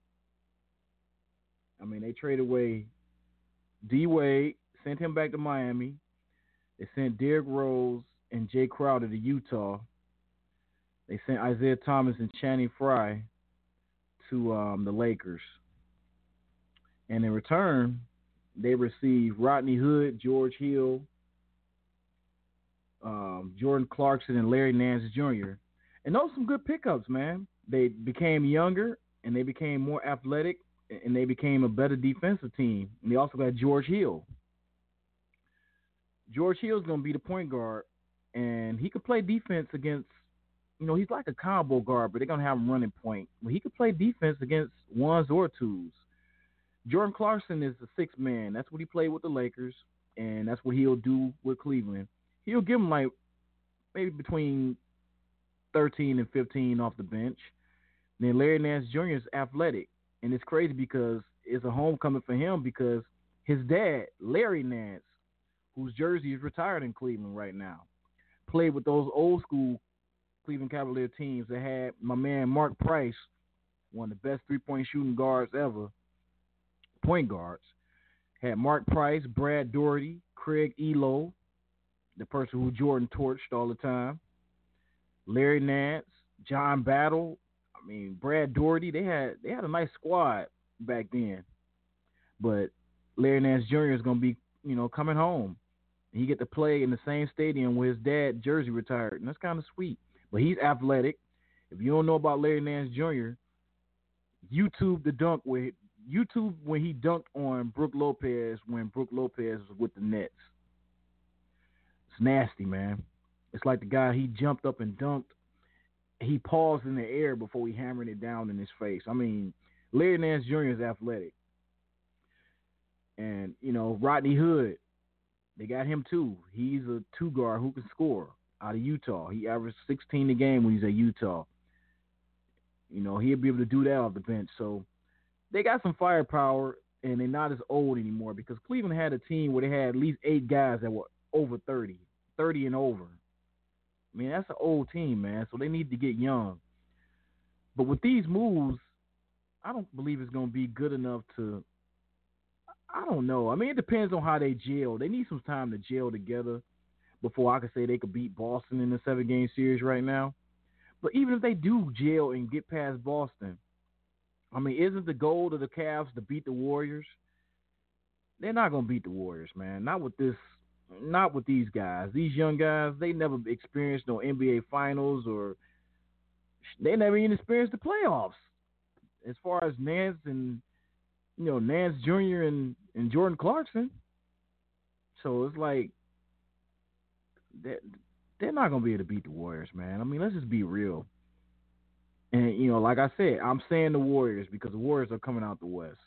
I mean, they traded away D-Wade, sent him back to Miami. They sent Derrick Rose and Jay Crowder to Utah. They sent Isaiah Thomas and Channing Frye to um, the Lakers. And in return, they received Rodney Hood, George Hill, um, Jordan Clarkson, and Larry Nance Junior And those are some good pickups, man. They became younger, and they became more athletic, and they became a better defensive team. And they also got George Hill. George Hill's going to be the point guard, and he could play defense against, you know, he's like a combo guard, but they're going to have him running point. Well, he could play defense against ones or twos. Jordan Clarkson is the sixth man. That's what he played with the Lakers, and that's what he'll do with Cleveland. He'll give him like maybe between thirteen and fifteen off the bench. And then Larry Nance Junior is athletic, and it's crazy because it's a homecoming for him because his dad, Larry Nance, whose jersey is retired in Cleveland right now, played with those old school Cleveland Cavalier teams that had my man Mark Price, one of the best three-point shooting guards ever, point guards. Had Mark Price, Brad Daugherty, Craig Elo, the person who Jordan torched all the time, Larry Nance, John Battle. I mean, Brad Daugherty. They had they had a nice squad back then. But Larry Nance Junior is going to be, you know, coming home. He get to play in the same stadium where his dad jersey retired, and that's kind of sweet. But he's athletic. If you don't know about Larry Nance Junior, YouTube the dunk with YouTube when he dunked on Brook Lopez when Brook Lopez was with the Nets. It's nasty, man. It's like the guy, he jumped up and dunked. He paused in the air before he hammered it down in his face. I mean, Larry Nance Junior is athletic. And, you know, Rodney Hood, they got him too. He's a two guard who can score out of Utah. He averaged sixteen a game when he's at Utah. You know, he'll be able to do that off the bench. So they got some firepower, and they're not as old anymore because Cleveland had a team where they had at least eight guys that were over thirty, thirty and over. I mean, that's an old team, man, so they need to get young. But with these moves, I don't believe it's going to be good enough to – I don't know. I mean, it depends on how they gel. They need some time to gel together before I can say they could beat Boston in the seven-game series right now. But even if they do gel and get past Boston, I mean, isn't the goal of the Cavs to beat the Warriors? They're not going to beat the Warriors, man. Not with this – Not with these guys. These young guys, they never experienced no N B A finals or they never even experienced the playoffs. As far as Nance and, you know, Nance Junior and, and Jordan Clarkson. So it's like they're, they're not going to be able to beat the Warriors, man. I mean, let's just be real. And you know, like I said, I'm saying the Warriors because the Warriors are coming out the West.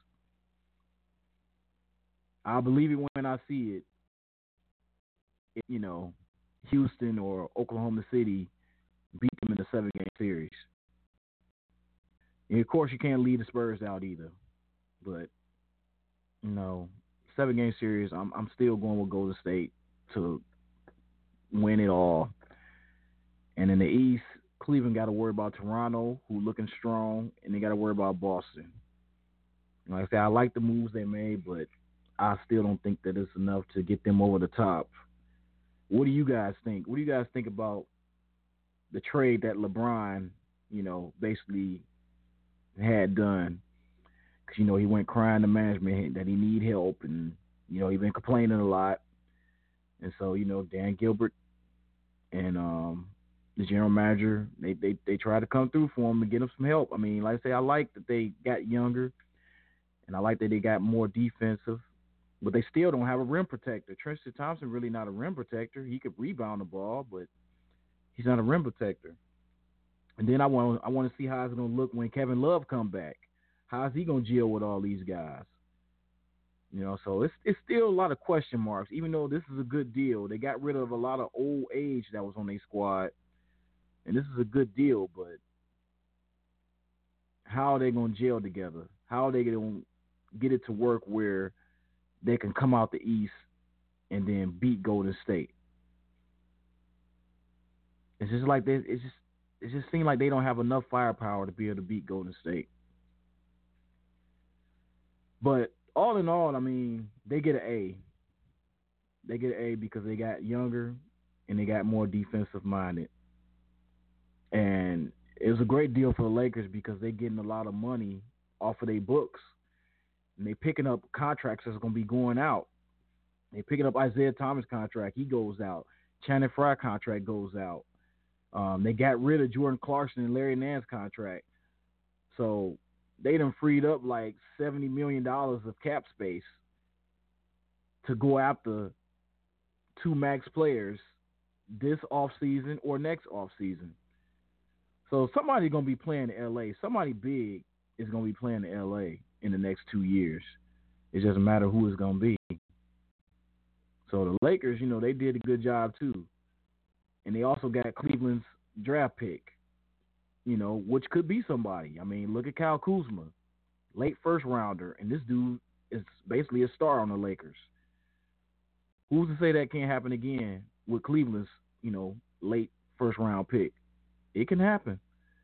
I believe it when I see it. If, you know, Houston or Oklahoma City beat them in a seven game series. And of course, you can't leave the Spurs out either. But you know, seven game series, I'm I'm still going with Golden State to win it all. And in the East, Cleveland got to worry about Toronto, who looking strong, and they got to worry about Boston. Like I said, I like the moves they made, but I still don't think that it's enough to get them over the top. What do you guys think? What do you guys think about the trade that LeBron, you know, basically had done? Because, you know, he went crying to management that he need help, and, you know, he been complaining a lot. And so, you know, Dan Gilbert and um, the general manager, they, they, they tried to come through for him and get him some help. I mean, like I say, I like that they got younger, and I like that they got more defensive, but they still don't have a rim protector. Tristan Thompson really not a rim protector. He could rebound the ball, but he's not a rim protector. And then I want I want to see how it's going to look when Kevin Love come back. How is he going to gel with all these guys? You know, so it's it's still a lot of question marks. Even though this is a good deal, they got rid of a lot of old age that was on their squad, and this is a good deal. But how are they going to gel together? How are they going to get it to work where they can come out the East and then beat Golden State? It's just like they, it's just it just seems like they don't have enough firepower to be able to beat Golden State. But all in all, I mean, they get an A. They get an A because they got younger and they got more defensive minded. And it was a great deal for the Lakers because they're getting a lot of money off of their books. And they picking up contracts that's going to be going out. They picking up Isaiah Thomas contract. He goes out. Channing Frye contract goes out. Um, they got rid of Jordan Clarkson and Larry Nance contract. So they done freed up like seventy million dollars of cap space to go after two max players this offseason or next offseason. So somebody's going to be playing in L A. Somebody big is going to be playing in L A in the next two years. It doesn't matter who it's going to be. So the Lakers, you know, they did a good job too. And they also got Cleveland's draft pick, you know, which could be somebody. I mean, look at Kyle Kuzma, late first rounder, and this dude is basically a star on the Lakers. Who's to say that can't happen again with Cleveland's, you know, late first round pick? It can happen.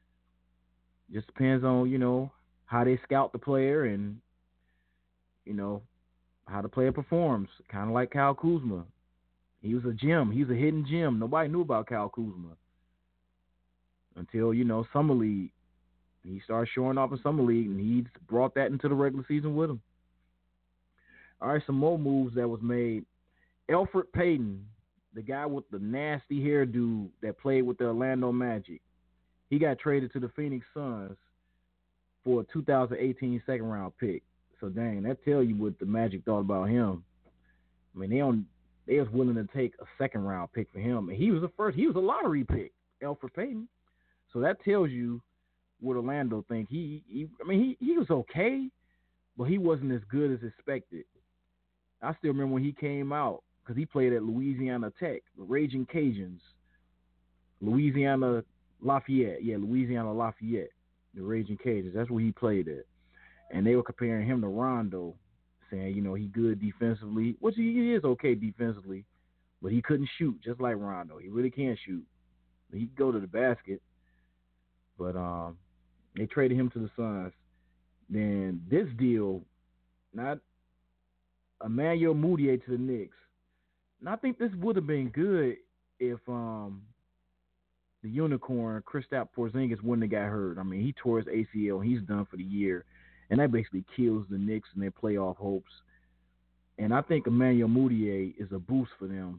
Just depends on, you know, how they scout the player and, you know, how the player performs. Kind of like Kyle Kuzma. He was a gem. He was a hidden gem. Nobody knew about Kyle Kuzma until, you know, Summer League. He started showing off in Summer League, and he brought that into the regular season with him. All right, some more moves that was made. Elfrid Payton, the guy with the nasty hairdo that played with the Orlando Magic, he got traded to the Phoenix Suns for a two thousand eighteen second round pick. So, dang, that tell you what the Magic thought about him. I mean, they don't. They was willing to take a second round pick for him, and he was a first. He was a lottery pick, Elfrid Payton. So that tells you what Orlando think. He, he I mean, he, he was okay, but he wasn't as good as expected. I still remember when he came out because he played at Louisiana Tech, the Raging Cajuns, Louisiana Lafayette, yeah, Louisiana Lafayette, the Raging Cajuns. That's where he played at, and they were comparing him to Rondo, saying, you know, he good defensively, which he is okay defensively, but he couldn't shoot just like Rondo. He really can't shoot. He could go to the basket, but um, they traded him to the Suns. Then this deal, not Emmanuel Mudiay to the Knicks. And I think this would have been good if um, the unicorn, Kristaps Porzingis, wouldn't have got hurt. I mean, he tore his A C L. He's done for the year. And that basically kills the Knicks and their playoff hopes. And I think Emmanuel Mudiay is a boost for them.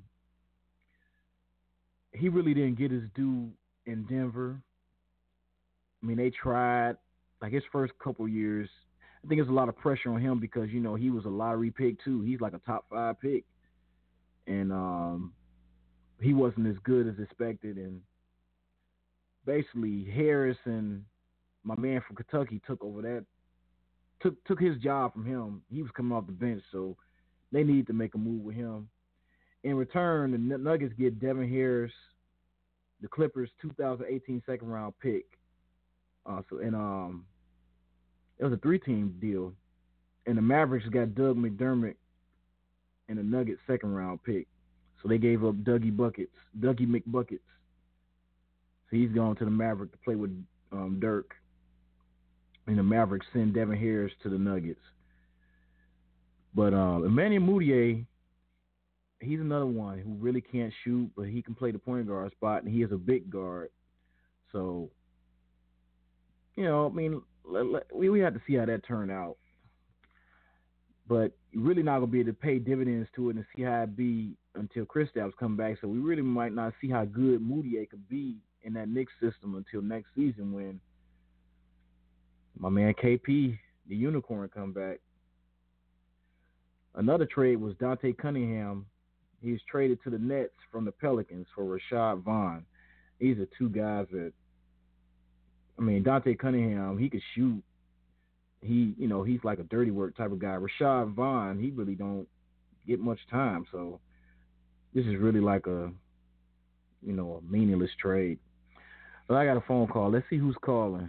He really didn't get his due in Denver. I mean, they tried, like his first couple years. I think there's a lot of pressure on him because, you know, he was a lottery pick too. He's like a top five pick. And um, he wasn't as good as expected. And basically Harris and my man from Kentucky took over that, took took his job from him. He was coming off the bench, so they need to make a move with him. In return, the Nuggets get Devin Harris, the Clippers' two thousand eighteen second round pick. Uh, so and um, it was a three team deal, and the Mavericks got Doug McDermott and the Nuggets second round pick. So they gave up Dougie Buckets, Dougie McBuckets. So he's going to the Mavericks to play with um, Dirk. And the Mavericks send Devin Harris to the Nuggets. But um, Emmanuel Mudiay, he's another one who really can't shoot, but he can play the point guard spot, and he is a big guard. So, you know, I mean, let, let, we, we have to see how that turned out. But you're really not going to be able to pay dividends to it and see how it be until Kristaps come back. So we really might not see how good Mudiay could be in that Knicks system until next season when my man K P, the unicorn, come back. Another trade was Dante Cunningham. He was traded to the Nets from the Pelicans for Rashad Vaughn. These are two guys that, I mean, Dante Cunningham, he could shoot. He, you know, he's like a dirty work type of guy. Rashad Vaughn, he really don't get much time. So this is really like a, you know, a meaningless trade. But I got a phone call. Let's see who's calling.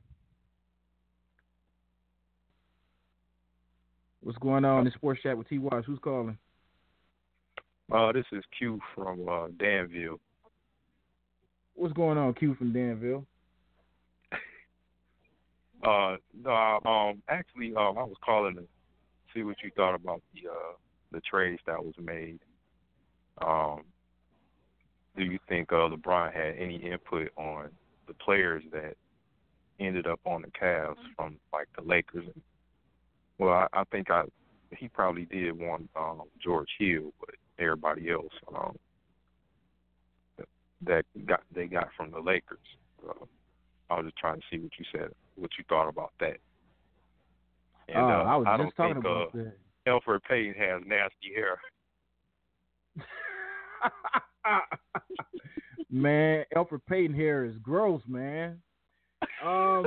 What's going on in the Sports Chat with T. Wash? Who's calling? Uh, this is Q from uh, Danville. What's going on, Q from Danville? Uh, no, I, um, actually, um, I was calling to see what you thought about the uh, the trades that was made. Um, do you think uh, LeBron had any input on the players that ended up on the Cavs from like the Lakers? And, well, I, I think I he probably did want um, George Hill, but everybody else um, that got they got from the Lakers. Uh, I was just trying to see what you said, what you thought about that. And, uh, uh, I was I just don't talking think about uh, that. Elfrid Payton has nasty hair. Man, Elfrid Payton hair is gross, man. Um,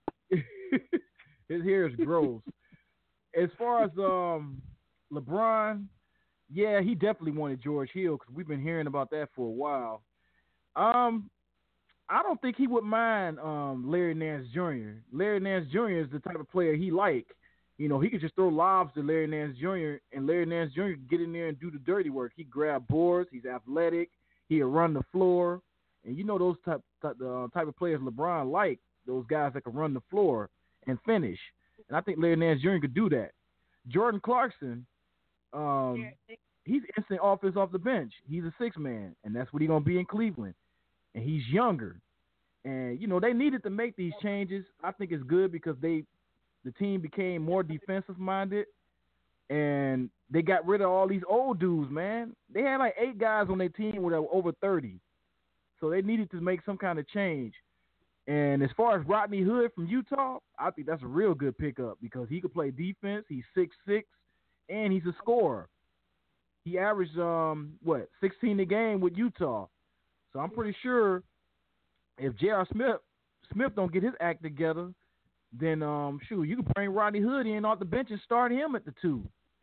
his hair is gross. As far as um LeBron, yeah, he definitely wanted George Hill because we've been hearing about that for a while. Um, I don't think he would mind um Larry Nance Junior Larry Nance Junior is the type of player he like. You know, he could just throw lobs to Larry Nance Junior and Larry Nance Junior could get in there and do the dirty work. He grab boards. He's athletic. He'll run the floor. And you know those type type, uh, type of players LeBron like, those guys that can run the floor and finish. And I think Larry Nance Junior could do that. Jordan Clarkson, um, he's instant offense off the bench. He's a six man, and that's what he's gonna be in Cleveland. And he's younger. And you know they needed to make these changes. I think it's good because they. The team became more defensive minded, and they got rid of all these old dudes, man. They had like eight guys on their team who were over thirty. So they needed to make some kind of change. And as far as Rodney Hood from Utah, I think that's a real good pickup because he could play defense. He's six six, and he's a scorer. He averaged, um what, sixteen a game with Utah. So I'm pretty sure if J R. Smith, Smith don't get his act together, then um, shoot, you can bring Rodney Hood in off the bench and start him at the two.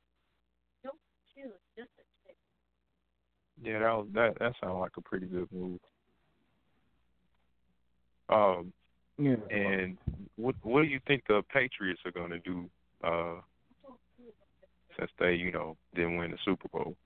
Yeah, that was, that that sounded like a pretty good move. Um, yeah. And what what do you think the Patriots are going to do uh, since they, you know, didn't win the Super Bowl?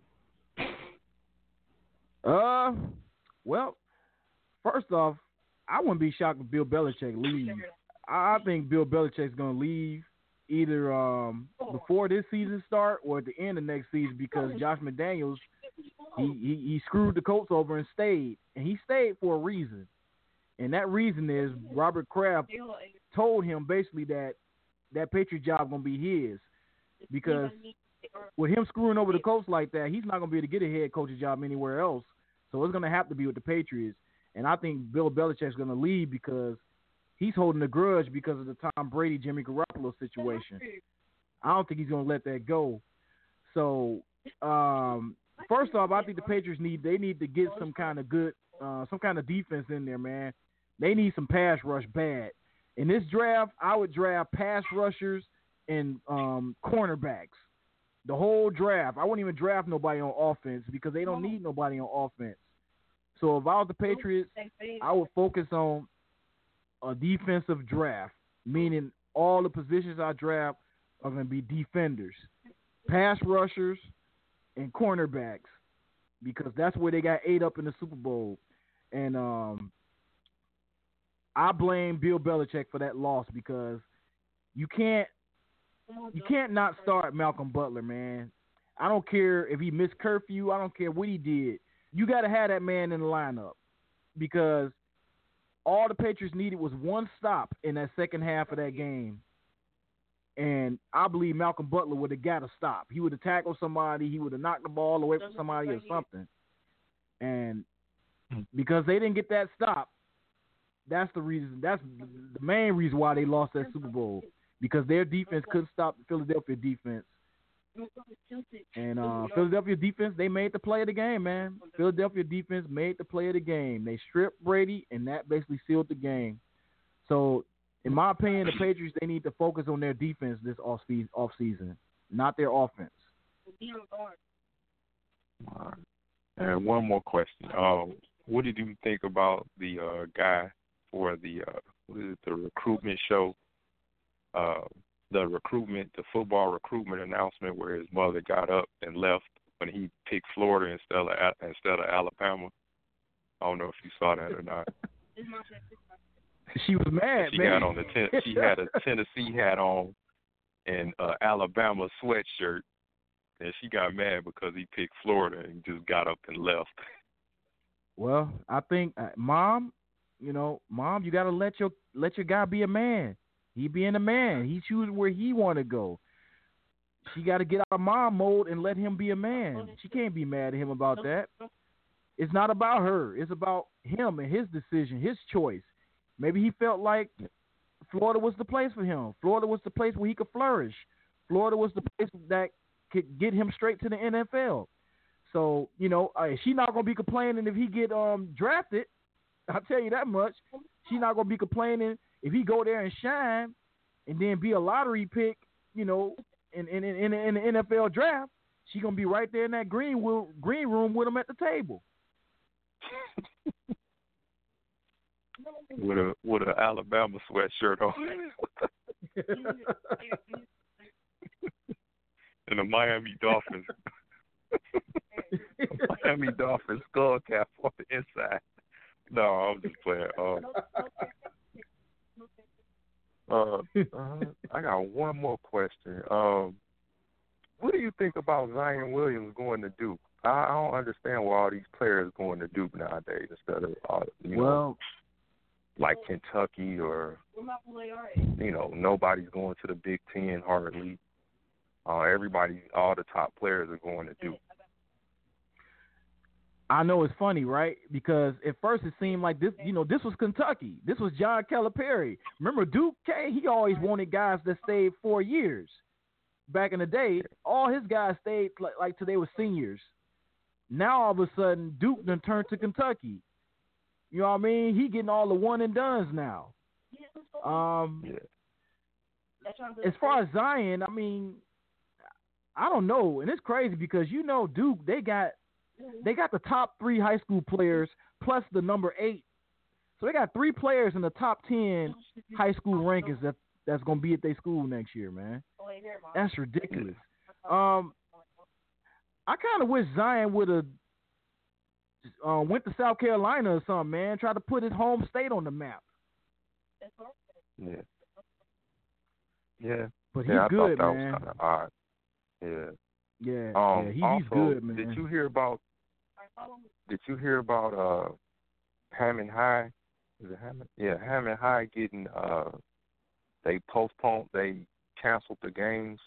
Uh, well, first off, I wouldn't be shocked if Bill Belichick leaves. I think Bill Belichick's going to leave either um, before this season start or at the end of next season because Josh McDaniels, he, he, he screwed the Colts over and stayed. And he stayed for a reason. And that reason is Robert Kraft told him basically that that Patriot job going to be his because with him screwing over the Colts like that, he's not going to be able to get a head coaching job anywhere else. So it's going to have to be with the Patriots. And I think Bill Belichick's going to leave because he's holding a grudge because of the Tom Brady, Jimmy Garoppolo situation. I don't think he's going to let that go. So, um, first off, I think the Patriots need they need to get some kind of good, uh, some kind of defense in there, man. They need some pass rush bad. In this draft, I would draft pass rushers and um, cornerbacks. The whole draft. I wouldn't even draft nobody on offense because they don't need nobody on offense. So if I was the Patriots, I would focus on a defensive draft, meaning all the positions I draft are going to be defenders, pass rushers, and cornerbacks, because that's where they got eight up in the Super Bowl. And um, I blame Bill Belichick for that loss because you can't you can't not start Malcolm Butler, man. I don't care if he missed curfew. I don't care what he did. You got to have that man in the lineup because all the Patriots needed was one stop in that second half of that game. And I believe Malcolm Butler would have got a stop. He would have tackled somebody. He would have knocked the ball away from somebody or something. And because they didn't get that stop, that's the reason. That's the main reason why they lost that Super Bowl, because their defense couldn't stop the Philadelphia defense. And uh, Philadelphia defense, they made the play of the game, man. Philadelphia defense made the play of the game. They stripped Brady, and that basically sealed the game. So, in my opinion, the Patriots, they need to focus on their defense this off season, not their offense. And one more question. Um, what did you think about the uh, guy for the uh, what is it, the recruitment show? Uh, the recruitment, the football recruitment announcement where his mother got up and left when he picked Florida instead of instead of Alabama. I don't know if you saw that or not. She was mad, she man. Had on the ten- she had a Tennessee hat on and uh, Alabama sweatshirt, and she got mad because he picked Florida and just got up and left. Well, I think, uh, mom, you know, mom, you got to let your let your guy be a man. He being a man. He chooses where he want to go. She got to get out of mom mode and let him be a man. She can't be mad at him about that. It's not about her. It's about him and his decision, his choice. Maybe he felt like Florida was the place for him. Florida was the place where he could flourish. Florida was the place that could get him straight to the N F L. So, you know, uh, she's not going to be complaining if he get um, drafted. I'll tell you that much. She's not going to be complaining if he go there and shine and then be a lottery pick, you know, in in, in, in the N F L draft. She's going to be right there in that green, green room with him at the table. with a with an Alabama sweatshirt on. And a Miami Dolphins a Miami Dolphins skull cap on the inside. No, I'm just playing. Uh, uh, uh, I got one more question. Um, what do you think about Zion Williams going to Duke? I, I don't understand why all these players going to Duke nowadays instead of uh, you well, know, like Kentucky or you know nobody's going to the Big Ten hardly. Uh, everybody, all the top players are going to Duke. I know it's funny, right? Because at first it seemed like this, you know, this was Kentucky. This was John Calipari. Remember Duke? K, he always wanted guys that stayed four years. Back in the day, all his guys stayed like, like till they were seniors. Now all of a sudden, Duke done turned to Kentucky. You know what I mean? He getting all the one and dones now. Um, yeah. As far as Zion, I mean, I don't know, and it's crazy because you know Duke, they got they got the top three high school players plus the number eight, so they got three players in the top ten high school rankings that that's gonna be at their school next year, man. That's ridiculous. Um, I kind of wish Zion would have uh, went to South Carolina or something, man. Try to put his home state on the map. Yeah. Yeah. But he's yeah, I good, thought that man. was kind of odd. Yeah. Yeah, Um, yeah, he, also, he's good, man. Did you hear about? Did you hear about uh, Hammond High? Is it Hammond? Yeah, Hammond High getting. Uh, they postponed. They canceled the games.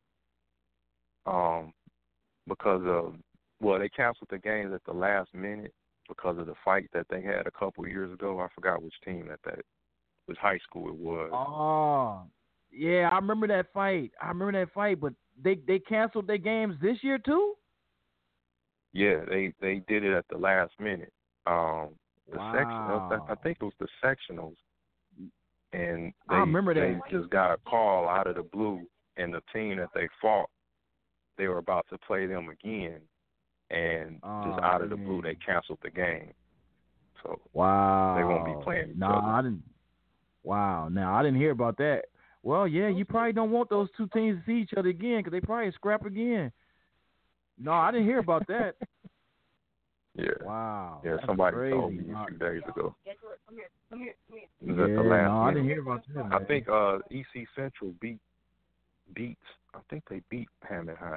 Um, because of well, they canceled the games at the last minute because of the fight that they had a couple of years ago. I forgot which team that that which high school it was. Oh, yeah, I remember that fight. I remember that fight, but they they canceled their games this year too? Yeah, they, they did it at the last minute. Um, the wow. section, I think it was the sectionals. and they I remember that. they just got a call out of the blue, and the team that they fought, they were about to play them again, and oh, just out of the man. blue, they canceled the game. So wow, they won't be playing each nah, other. I didn't. Wow, now I didn't hear about that. Well, yeah, you probably don't want those two teams to see each other again because they probably scrap again. No, I didn't hear about that. Yeah. Wow. Yeah, that's somebody crazy. told me a few days ago. It was Yeah, at the last no, I minute. didn't hear about that. Man. I think uh, E C Central beat beats. I think they beat Hammond High.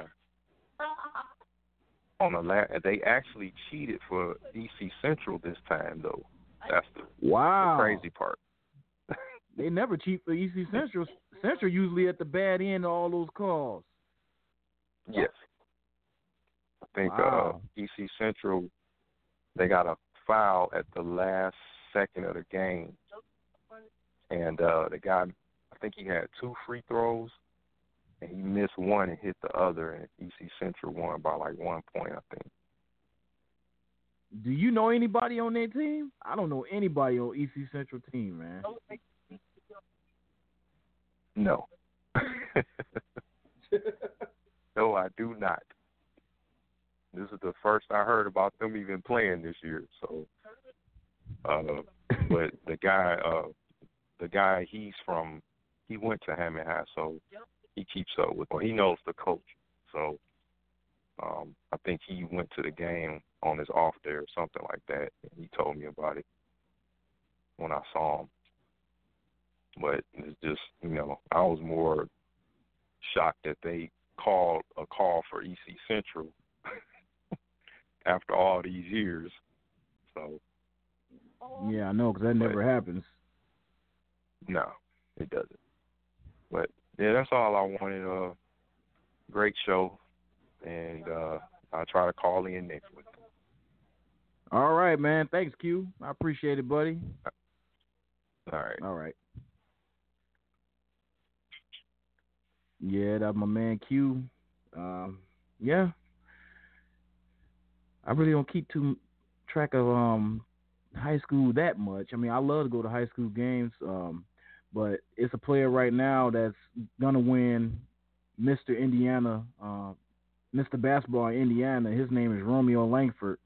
On the last, they actually cheated for E C Central this time, though. That's the, wow. the crazy part. They never cheat for E C Central. Central usually at the bad end of all those calls. Yes. I think wow. uh, E C Central, they got a foul at the last second of the game. And uh, the guy, I think he had two free throws, and he missed one and hit the other, and E C Central won by like one point, I think. Do you know anybody on their team? I don't know anybody on E C Central team, man. No. No, I do not. This is the first I heard about them even playing this year. So, uh, but the guy, uh, the guy, he's from, he went to Hammond High, so he keeps up with, or he knows the coach. So, um, I think he went to the game on his off day or something like that, and he told me about it when I saw him. But it's just, you know, I was more shocked that they called a call for E C Central after all these years. So yeah, I know, because that never happens. No, it doesn't. But yeah, that's all I wanted. Uh, great show, and uh, I'll try to call in next week. All right, man. Thanks, Q. I appreciate it, buddy. All right. All right. Yeah, that's my man Q. Um, yeah. I really don't keep too track of um high school that much. I mean, I love to go to high school games, um, but it's a player right now that's gonna win Mister Indiana, uh, Mister Basketball in Indiana. His name is Romeo Langford.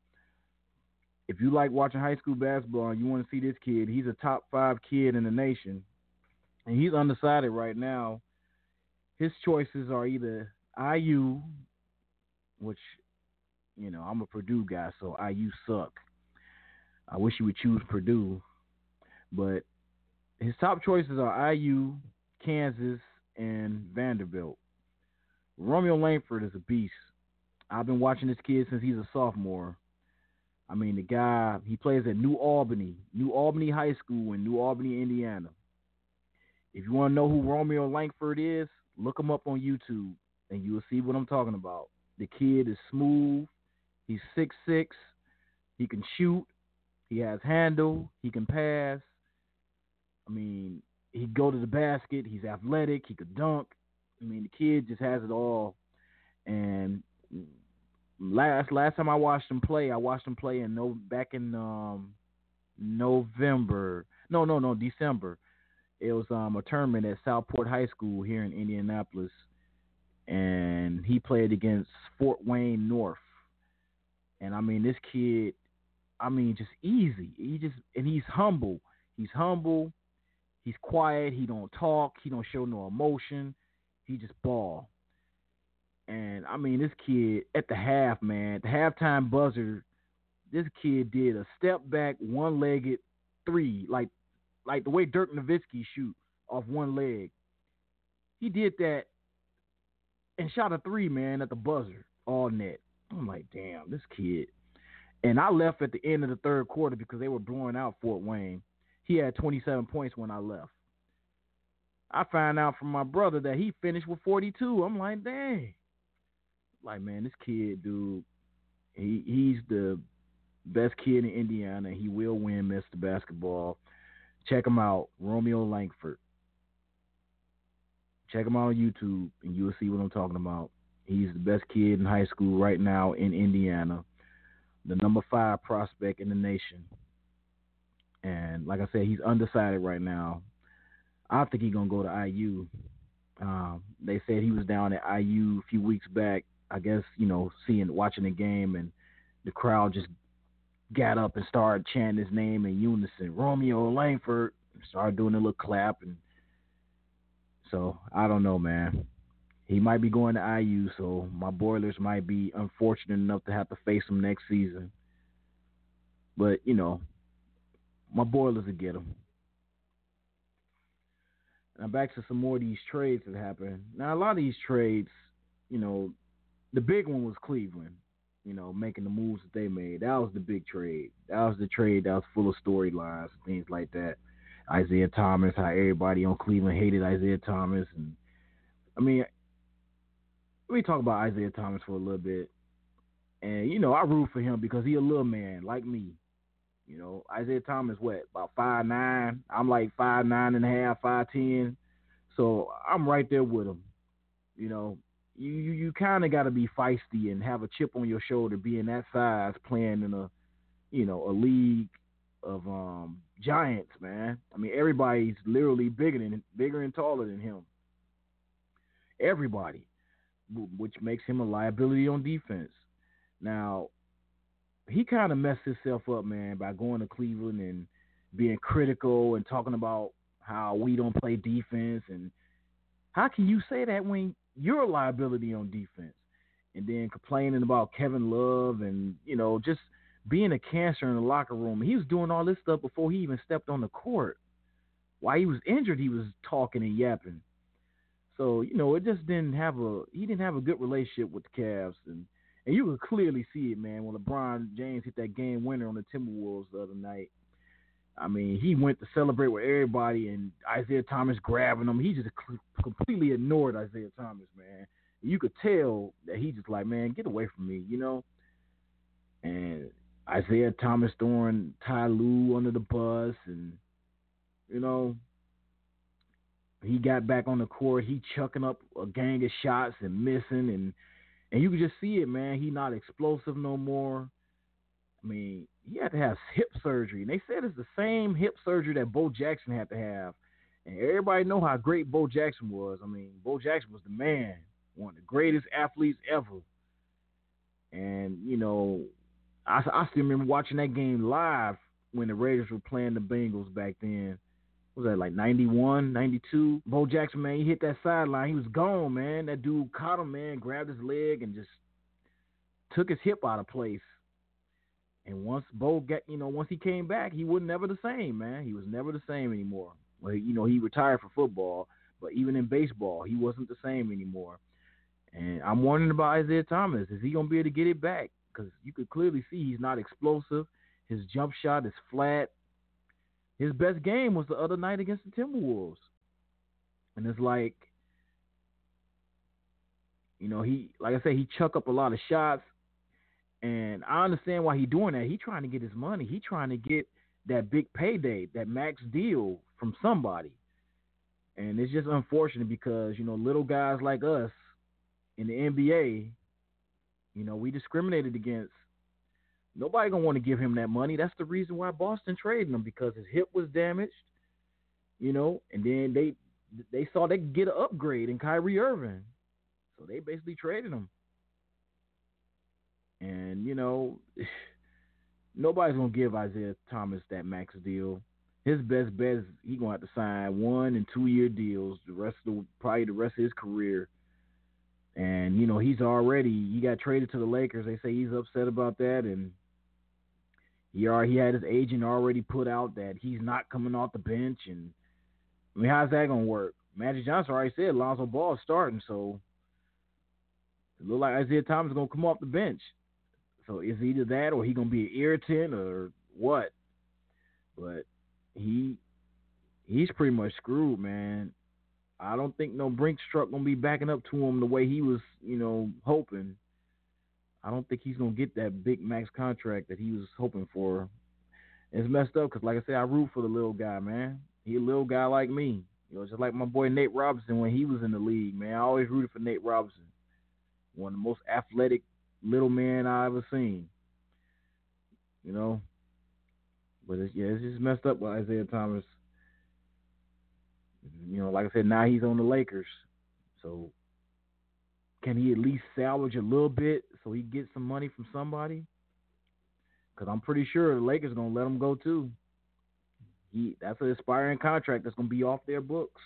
If you like watching high school basketball and you want to see this kid, he's a top five kid in the nation, and he's undecided right now. His choices are either I U, which, you know, I'm a Purdue guy, so I U suck. I wish he would choose Purdue. But his top choices are I U, Kansas, and Vanderbilt. Romeo Langford is a beast. I've been watching this kid since he's a sophomore. I mean, the guy, he plays at New Albany, New Albany High School in New Albany, Indiana. If you want to know who Romeo Langford is, look him up on YouTube, and you will see what I'm talking about. The kid is smooth. He's six foot six. He can shoot. He has handle. He can pass. I mean, he can go to the basket. He's athletic. He could dunk. I mean, the kid just has it all. And last last time I watched him play, I watched him play in no back in um, November. No, no, no, December. It was um, a tournament at Southport High School here in Indianapolis, and he played against Fort Wayne North. And I mean, this kid, I mean, just easy. He just and he's humble. He's humble. He's quiet. He don't talk. He don't show no emotion. He just ball. And I mean, this kid at the half, man, at the halftime buzzer, this kid did a step back, one-legged three, like. Like the way Dirk Nowitzki shoot off one leg. He did that and shot a three, man, at the buzzer, all net. I'm like, damn, this kid. And I left at the end of the third quarter because they were blowing out Fort Wayne. He had twenty-seven points when I left. I found out from my brother that he finished with forty-two. I'm like, dang. Like, man, this kid, dude, he he's the best kid in Indiana. He will win Mister Basketball. Check him out, Romeo Langford. Check him out on YouTube, and you'll see what I'm talking about. He's the best kid in high school right now in Indiana, the number five prospect in the nation. And like I said, he's undecided right now. I think he's gonna go to I U. Um, they said he was down at I U a few weeks back. I guess you know, seeing watching the game, and the crowd just got up and started chanting his name in unison. Romeo Langford started doing a little clap, and so I don't know, man. He might be going to I U, so my Boilers might be unfortunate enough to have to face him next season. But you know, my Boilers will get him. Now back to some more of these trades that happened. Now a lot of these trades, you know, the big one was Cleveland. You know, making the moves that they made. That was the big trade. That was the trade that was full of storylines and things like that. Isaiah Thomas, how everybody on Cleveland hated Isaiah Thomas. And I mean, let me talk about Isaiah Thomas for a little bit. And, you know, I root for him because he a little man like me. You know, Isaiah Thomas, what, about five nine? I'm like five nine and a half, five ten. So I'm right there with him. You know, you you, you kind of got to be feisty and have a chip on your shoulder being that size playing in a, you know, a league of um, giants, man. I mean, everybody's literally bigger than bigger and taller than him. Everybody, which makes him a liability on defense. Now, he kind of messed himself up, man, by going to Cleveland and being critical and talking about how we don't play defense. And how can you say that when you're a liability on defense? And then complaining about Kevin Love and, you know, just being a cancer in the locker room. He was doing all this stuff before he even stepped on the court. While he was injured, he was talking and yapping. So, you know, it just didn't have a – he didn't have a good relationship with the Cavs. And, and you could clearly see it, man, when LeBron James hit that game winner on the Timberwolves the other night. I mean, he went to celebrate with everybody, and Isaiah Thomas grabbing him. He just completely ignored Isaiah Thomas, man. You could tell that he just like, man, get away from me, you know? And Isaiah Thomas throwing Ty Lue under the bus, and, you know, he got back on the court. He chucking up a gang of shots and missing, and and you could just see it, man. He not explosive no more. I mean, he had to have hip surgery, and they said it's the same hip surgery that Bo Jackson had to have. And everybody know how great Bo Jackson was. I mean, Bo Jackson was the man, one of the greatest athletes ever. And, you know, I, I still remember watching that game live when the Raiders were playing the Bengals back then. What was that, like ninety-one, ninety-two? Bo Jackson, man, he hit that sideline. He was gone, man. That dude caught him, man, grabbed his leg and just took his hip out of place. And once Bo got, you know, once he came back, he was never the same, man. He was never the same anymore. Well, you know, he retired for football, but even in baseball, he wasn't the same anymore. And I'm wondering about Isaiah Thomas. Is he going to be able to get it back? Because you could clearly see he's not explosive. His jump shot is flat. His best game was the other night against the Timberwolves. And it's like, you know, he, like I said, he chuck up a lot of shots. And I understand why he's doing that. He's trying to get his money. He's trying to get that big payday, that max deal from somebody. And it's just unfortunate because, you know, little guys like us in the N B A, you know, we discriminated against. Nobody going to want to give him that money. That's the reason why Boston traded him, because his hip was damaged, you know, and then they they saw they could get an upgrade in Kyrie Irving. So they basically traded him. And, you know, nobody's going to give Isaiah Thomas that max deal. His best bet is he's going to have to sign one- and two-year deals the rest of the, probably the rest of his career. And, you know, he's already, he got traded to the Lakers. They say he's upset about that. And he already, he had his agent already put out that he's not coming off the bench. And, I mean, how's that going to work? Magic Johnson already said Lonzo Ball is starting. So it looks like Isaiah Thomas is going to come off the bench. So it's either that or he going to be an irritant or what. But he he's pretty much screwed, man. I don't think no Brinks truck going to be backing up to him the way he was, you know, hoping. I don't think he's going to get that big max contract that he was hoping for. It's messed up because, like I said, I root for the little guy, man. He a little guy like me. You know, just like my boy Nate Robinson when he was in the league, man. I always rooted for Nate Robinson. One of the most athletic little man I ever seen. You know? But, it's, yeah, it's just messed up with Isaiah Thomas. You know, like I said, now he's on the Lakers. So can he at least salvage a little bit so he gets some money from somebody? Because I'm pretty sure the Lakers are going to let him go too. He That's an expiring contract that's going to be off their books.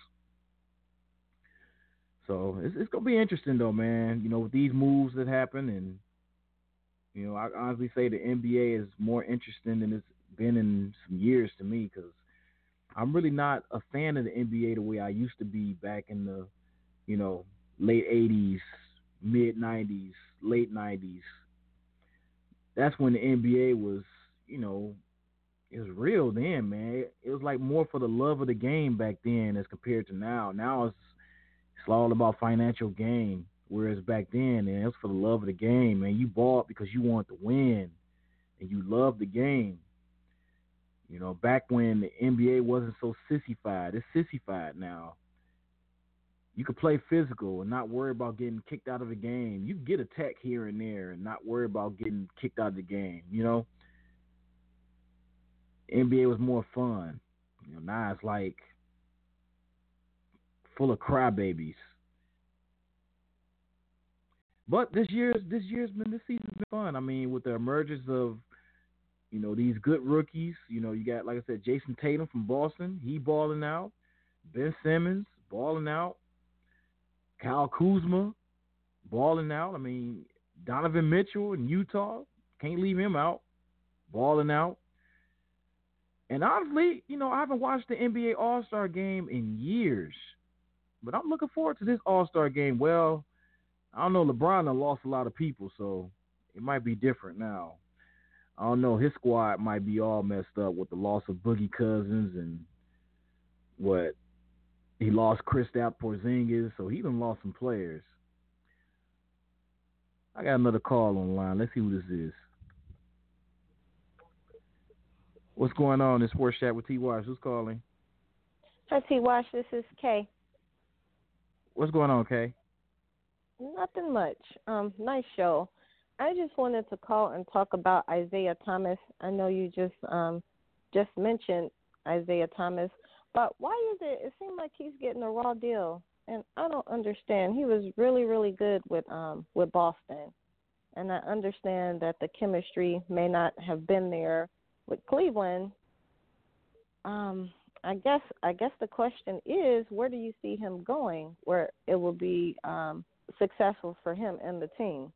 So it's, it's going to be interesting, though, man. You know, with these moves that happen. And, you know, I honestly say the N B A is more interesting than it's been in some years to me, because I'm really not a fan of the N B A the way I used to be back in the, you know, late eighties, mid nineties, late nineties. That's when the N B A was, you know, it was real then, man. It was like more for the love of the game back then as compared to now. Now it's it's all about financial gain, whereas back then, man, it was for the love of the game, man. You bought because you wanted to win, and you loved the game. You know, back when the N B A wasn't so sissified. It's sissified now. You could play physical and not worry about getting kicked out of the game. You can get a tech here and there and not worry about getting kicked out of the game, you know? N B A was more fun. You know, now it's like full of crybabies. But this year's this year's been this season's been fun. I mean, with the emergence of, you know, these good rookies, you know, you got, like I said, Jason Tatum from Boston, he balling out. Ben Simmons balling out. Kyle Kuzma balling out. I mean, Donovan Mitchell in Utah, can't leave him out, balling out. And honestly, you know, I haven't watched the N B A All-Star game in years, but I'm looking forward to this All-Star game. Well, I don't know, LeBron done lost a lot of people, so it might be different now. I don't know, his squad might be all messed up with the loss of Boogie Cousins and what, he lost Kristaps Porzingis, so he done lost some players. I got another call on the line. Let's see who this is. What's going on in Sports Chat with T. Wash? Who's calling? Hi, T. Wash. This is Kay. What's going on, Kay? Nothing much. Um, nice show. I just wanted to call and talk about Isaiah Thomas. I know you just um just mentioned Isaiah Thomas, but why is it? It seems like he's getting a raw deal, and I don't understand. He was really, really good with um with Boston, and I understand that the chemistry may not have been there with Cleveland. Um, I guess I guess the question is, where do you see him going, where it will be um, successful for him and the team?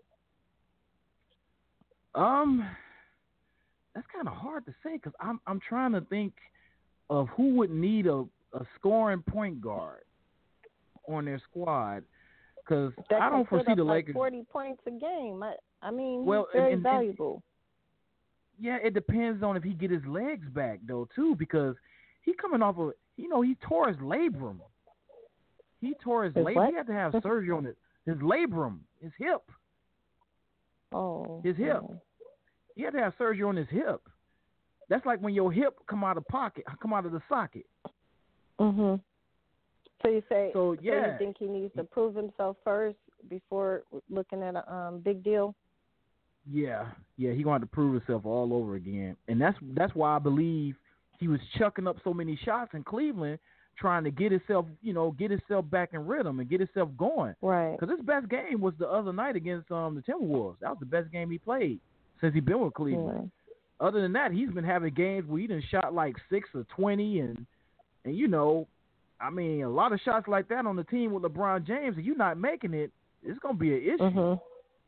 Um, that's kind of hard to say because I'm I'm trying to think of who would need a, a scoring point guard on their squad, because I don't foresee the like Lakers forty points a game. I I mean, well, he's very and, and, valuable. And, yeah, it depends on if he get his legs back though too, because he coming off of, you know, he tore his labrum. He tore his, his labrum. What? He had to have surgery on it. His labrum, his hip. Oh. His hip. Oh. He had to have surgery on his hip. That's like when your hip come out of pocket, come out of the socket. Mhm. So you say? So yeah. So you think he needs to prove himself first before looking at a um, big deal? Yeah, yeah, he going to have to prove himself all over again, and that's that's why I believe he was chucking up so many shots in Cleveland, trying to get himself, you know, get himself back in rhythm and get himself going. Right. Because his best game was the other night against um the Timberwolves. That was the best game he played since he been with Cleveland. Yeah. Other than that, he's been having games where he done shot like six or twenty, and and you know, I mean, a lot of shots like that on the team with LeBron James, and you're not making it, it's gonna be an issue. Mm-hmm.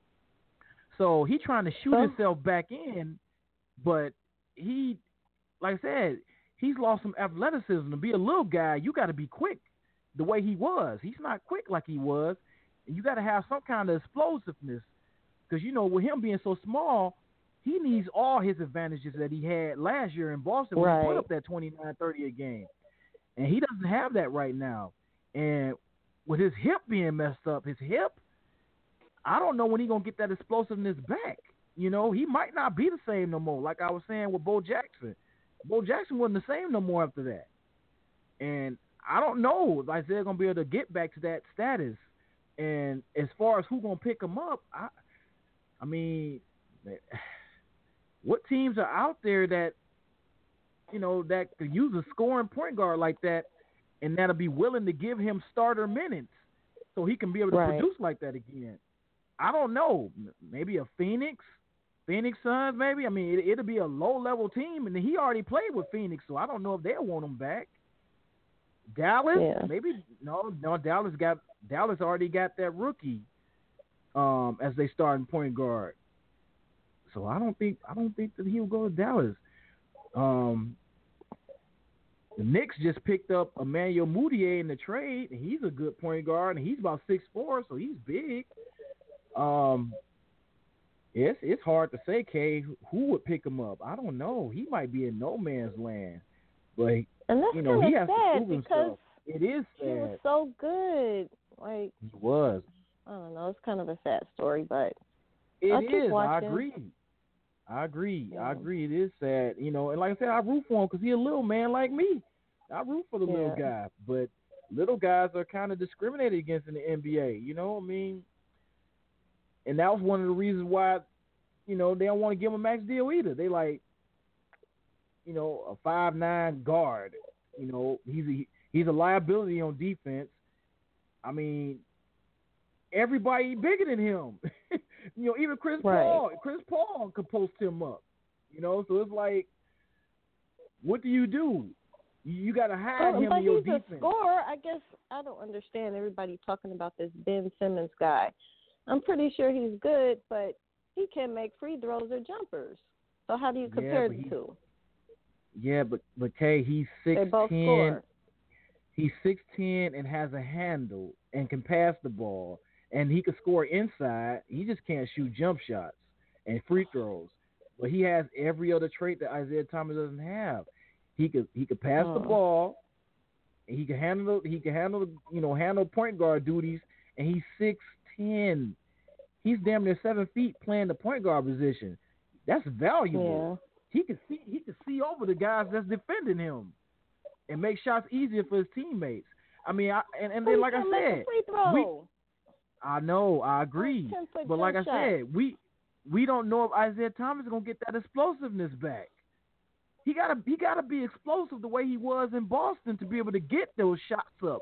So he trying to shoot so, himself back in, but he, like I said, he's lost some athleticism. To be a little guy, you got to be quick the way he was. He's not quick like he was, and you got to have some kind of explosiveness because, you know, with him being so small, he needs all his advantages that he had last year in Boston when right. he put up that twenty-nine, thirty a game. And he doesn't have that right now. And with his hip being messed up, his hip, I don't know when he's going to get that explosiveness back. You know, he might not be the same no more, like I was saying with Bo Jackson. Bo Jackson wasn't the same no more after that. And I don't know if Isaiah going to be able to get back to that status. And as far as who's going to pick him up, I, I mean, what teams are out there that, you know, that could use a scoring point guard like that and that'll be willing to give him starter minutes so he can be able to Right. produce like that again. I don't know. Maybe a Phoenix, Phoenix Suns, maybe. I mean, it, it'll be a low-level team, and he already played with Phoenix, so I don't know if they'll want him back. Dallas, Yeah. maybe. No, no. Dallas got Dallas already got that rookie um, as they starting point guard. So I don't think I don't think that he'll go to Dallas. Um, the Knicks just picked up Emmanuel Mudiay in the trade, and he's a good point guard, and he's about six foot four, so he's big. Um, it's it's hard to say, Kay, who would pick him up. I don't know. He might be in no man's land, but And that's you know kind he of has to sad prove because himself. It is he was sad. so good. Like, He was. I don't know. It's kind of a sad story, but It I'll keep is. I watching. agree. I agree. Yeah. I agree. It is sad, you know. And like I said, I root for him because he's a little man like me. I root for the little Yeah. guy, but little guys are kind of discriminated against in the N B A. You know, I mean, and that was one of the reasons why, you know, they don't want to give him a max deal either. They like, you know, a five nine guard. You know, he's a he's a liability on defense. I mean, everybody bigger than him. You know, even Chris Right. Paul. Chris Paul could post him up. You know, so it's like, what do you do? You, you got to hide Oh, him but in your he's defense. a scorer. I guess I don't understand everybody talking about this Ben Simmons guy. I'm pretty sure he's good, but he can't make free throws or jumpers. So how do you Yeah, compare but the he- two? Yeah, but but Kay, he's six They both ten. score. He's six ten and has a handle and can pass the ball, and he can score inside. He just can't shoot jump shots and free throws. But he has every other trait that Isaiah Thomas doesn't have. He could he could pass the Oh. ball. And he can handle he can handle you know handle point guard duties, and he's six ten. He's damn near seven feet playing the point guard position. That's valuable. Yeah. He can see he can see over the guys that's defending him and make shots easier for his teammates. I mean, I, and, and But then he like I can't make a said, free throw. we- I know, I agree, ten-foot but like I jump shot. said, we we don't know if Isaiah Thomas is gonna get that explosiveness back. He gotta he gotta be explosive the way he was in Boston to be able to get those shots up.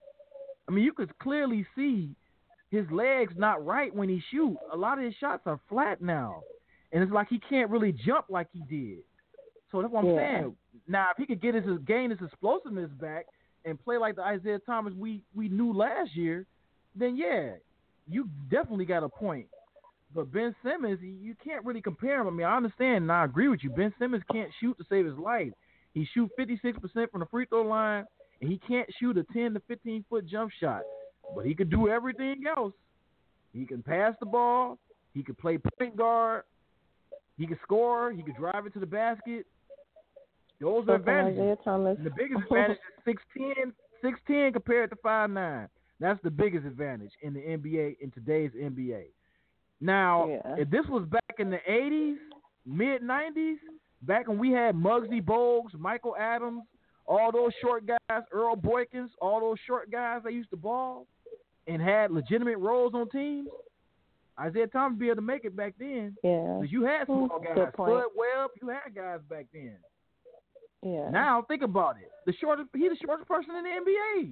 I mean, you could clearly see his legs not right when he shoot. A lot of his shots are flat now, and it's like he can't really jump like he did. So that's what I'm Yeah. saying. Now, if he could get his gain his explosiveness back and play like the Isaiah Thomas we, we knew last year, then yeah, you definitely got a point. But Ben Simmons, you can't really compare him. I mean, I understand and I agree with you. Ben Simmons can't shoot to save his life. He shoot fifty-six percent from the free throw line, and he can't shoot a ten to fifteen foot jump shot. But he could do everything else. He can pass the ball. He could play point guard. He could score. He could drive it to the basket. Those So are can advantages. Isaiah Thomas. And the biggest advantage is six ten, six ten compared to five nine. That's the biggest advantage in the N B A, in today's N B A. Now, Yeah. if this was back in the eighties, mid nineties, back when we had Muggsy Bogues, Michael Adams, all those short guys, Earl Boykins, all those short guys that used to ball and had legitimate roles on teams, Isaiah Thomas would be able to make it back then. Yeah. Because you had small Mm, guys. good point. Spud Webb, you had guys back then. Yeah. Now, think about it. The shortest, he's the shortest person in the N B A.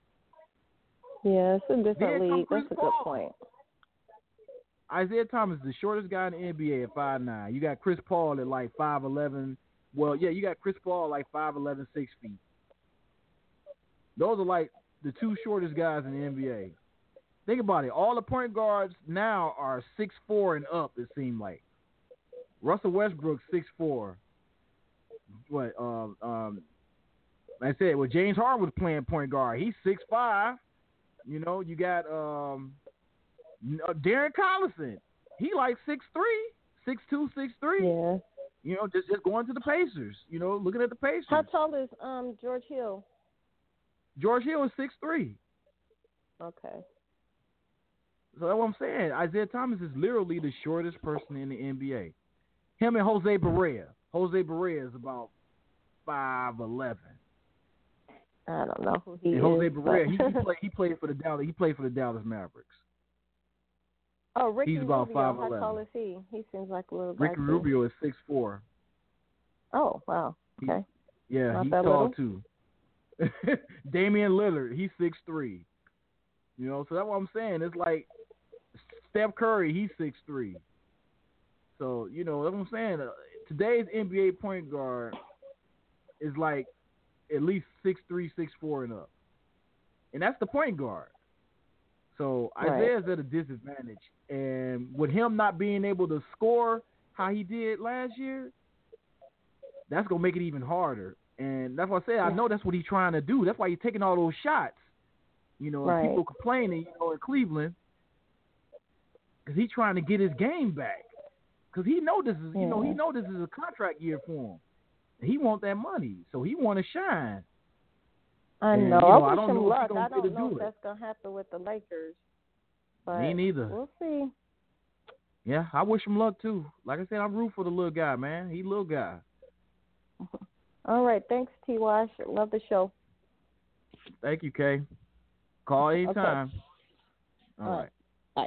Yeah, it's a Then different come league. Chris That's a Paul. good point. Isaiah Thomas is the shortest guy in the N B A at five nine. You got Chris Paul at like five eleven. Well, yeah, you got Chris Paul like five eleven, six feet. Those are like the two shortest guys in the N B A. Think about it. All the point guards now are six four and up, it seems like. Russell Westbrook, six four. What, um, um, like I said, well, James Harden was playing point guard. He's six five. You know, you got um, uh, Darren Collison. He like six three, six two, six three. Yeah. You know, just just going to the Pacers. You know, looking at the Pacers. How tall is um George Hill? George Hill is six three. Okay. So that's what I'm saying. Isaiah Thomas is literally the shortest person in the N B A. Him and Jose Barea. Jose Barea is about five eleven. I don't know who he And Jose is. Barea, he, but- he played he played for the Dallas he played for the Dallas Mavericks. oh, Ricky he's about Rubio. five How eleven. tall is he? He seems like a little guy. Ricky too. Rubio is six four. Oh, wow. He- Okay. Yeah, Not he's that tall little? too. Damian Lillard, he's six three. You know, so that's what I'm saying. It's like Steph Curry, he's six three. So, you know, that's what I'm saying. Uh, today's N B A point guard is like at least six three, six four and up. And that's the point guard. So Right. Isaiah's at a disadvantage. And with him not being able to score how he did last year, that's going to make it even harder. And that's what I said. I know that's what he's trying to do. That's why he's taking all those shots. You know, Right. and people complaining, you know, in Cleveland, because he's trying to get his game back. Because he know this is, you know, he Yeah. know this is a contract year for him. He want that money, so he want to shine. I And, know. you know, I I wish don't him know if he luck. gonna I get to don't know do if it. that's gonna happen with the Lakers. But Me neither. we'll see. Yeah, I wish him luck too. Like I said, I'm rooting for the little guy, man. He little guy. All right. Thanks, T. Wash. Love the show. Thank you, Kay. Call anytime. All All right. right. Bye.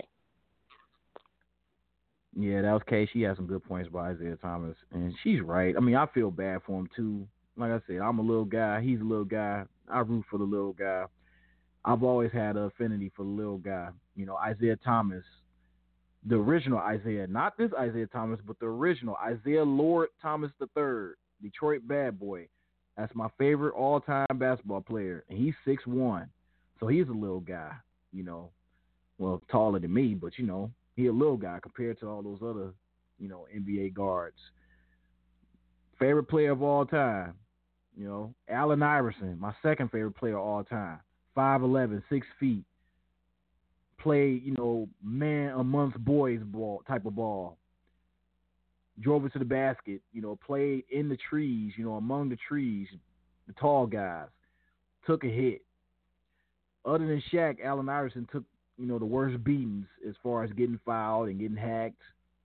Yeah, that was Kay. She had some good points by Isaiah Thomas, and she's right. I mean, I feel bad for him too. Like I said, I'm a little guy. He's a little guy. I root for the little guy. I've always had an affinity for the little guy. You know, Isaiah Thomas, the original Isaiah, not this Isaiah Thomas, but the original Isaiah Lord Thomas the third, Detroit bad boy. That's my favorite all-time basketball player, and he's six one, so he's a little guy. You know, well, taller than me, but you know, he a little guy compared to all those other, you know, N B A guards. Favorite player of all time, you know, Allen Iverson, my second favorite player of all time. five eleven, six feet. Played, you know, man amongst boys ball type of ball. Drove it to the basket, you know, played in the trees, you know, among the trees, the tall guys. Took a hit. Other than Shaq, Allen Iverson took, you know, the worst beatings as far as getting fouled and getting hacked.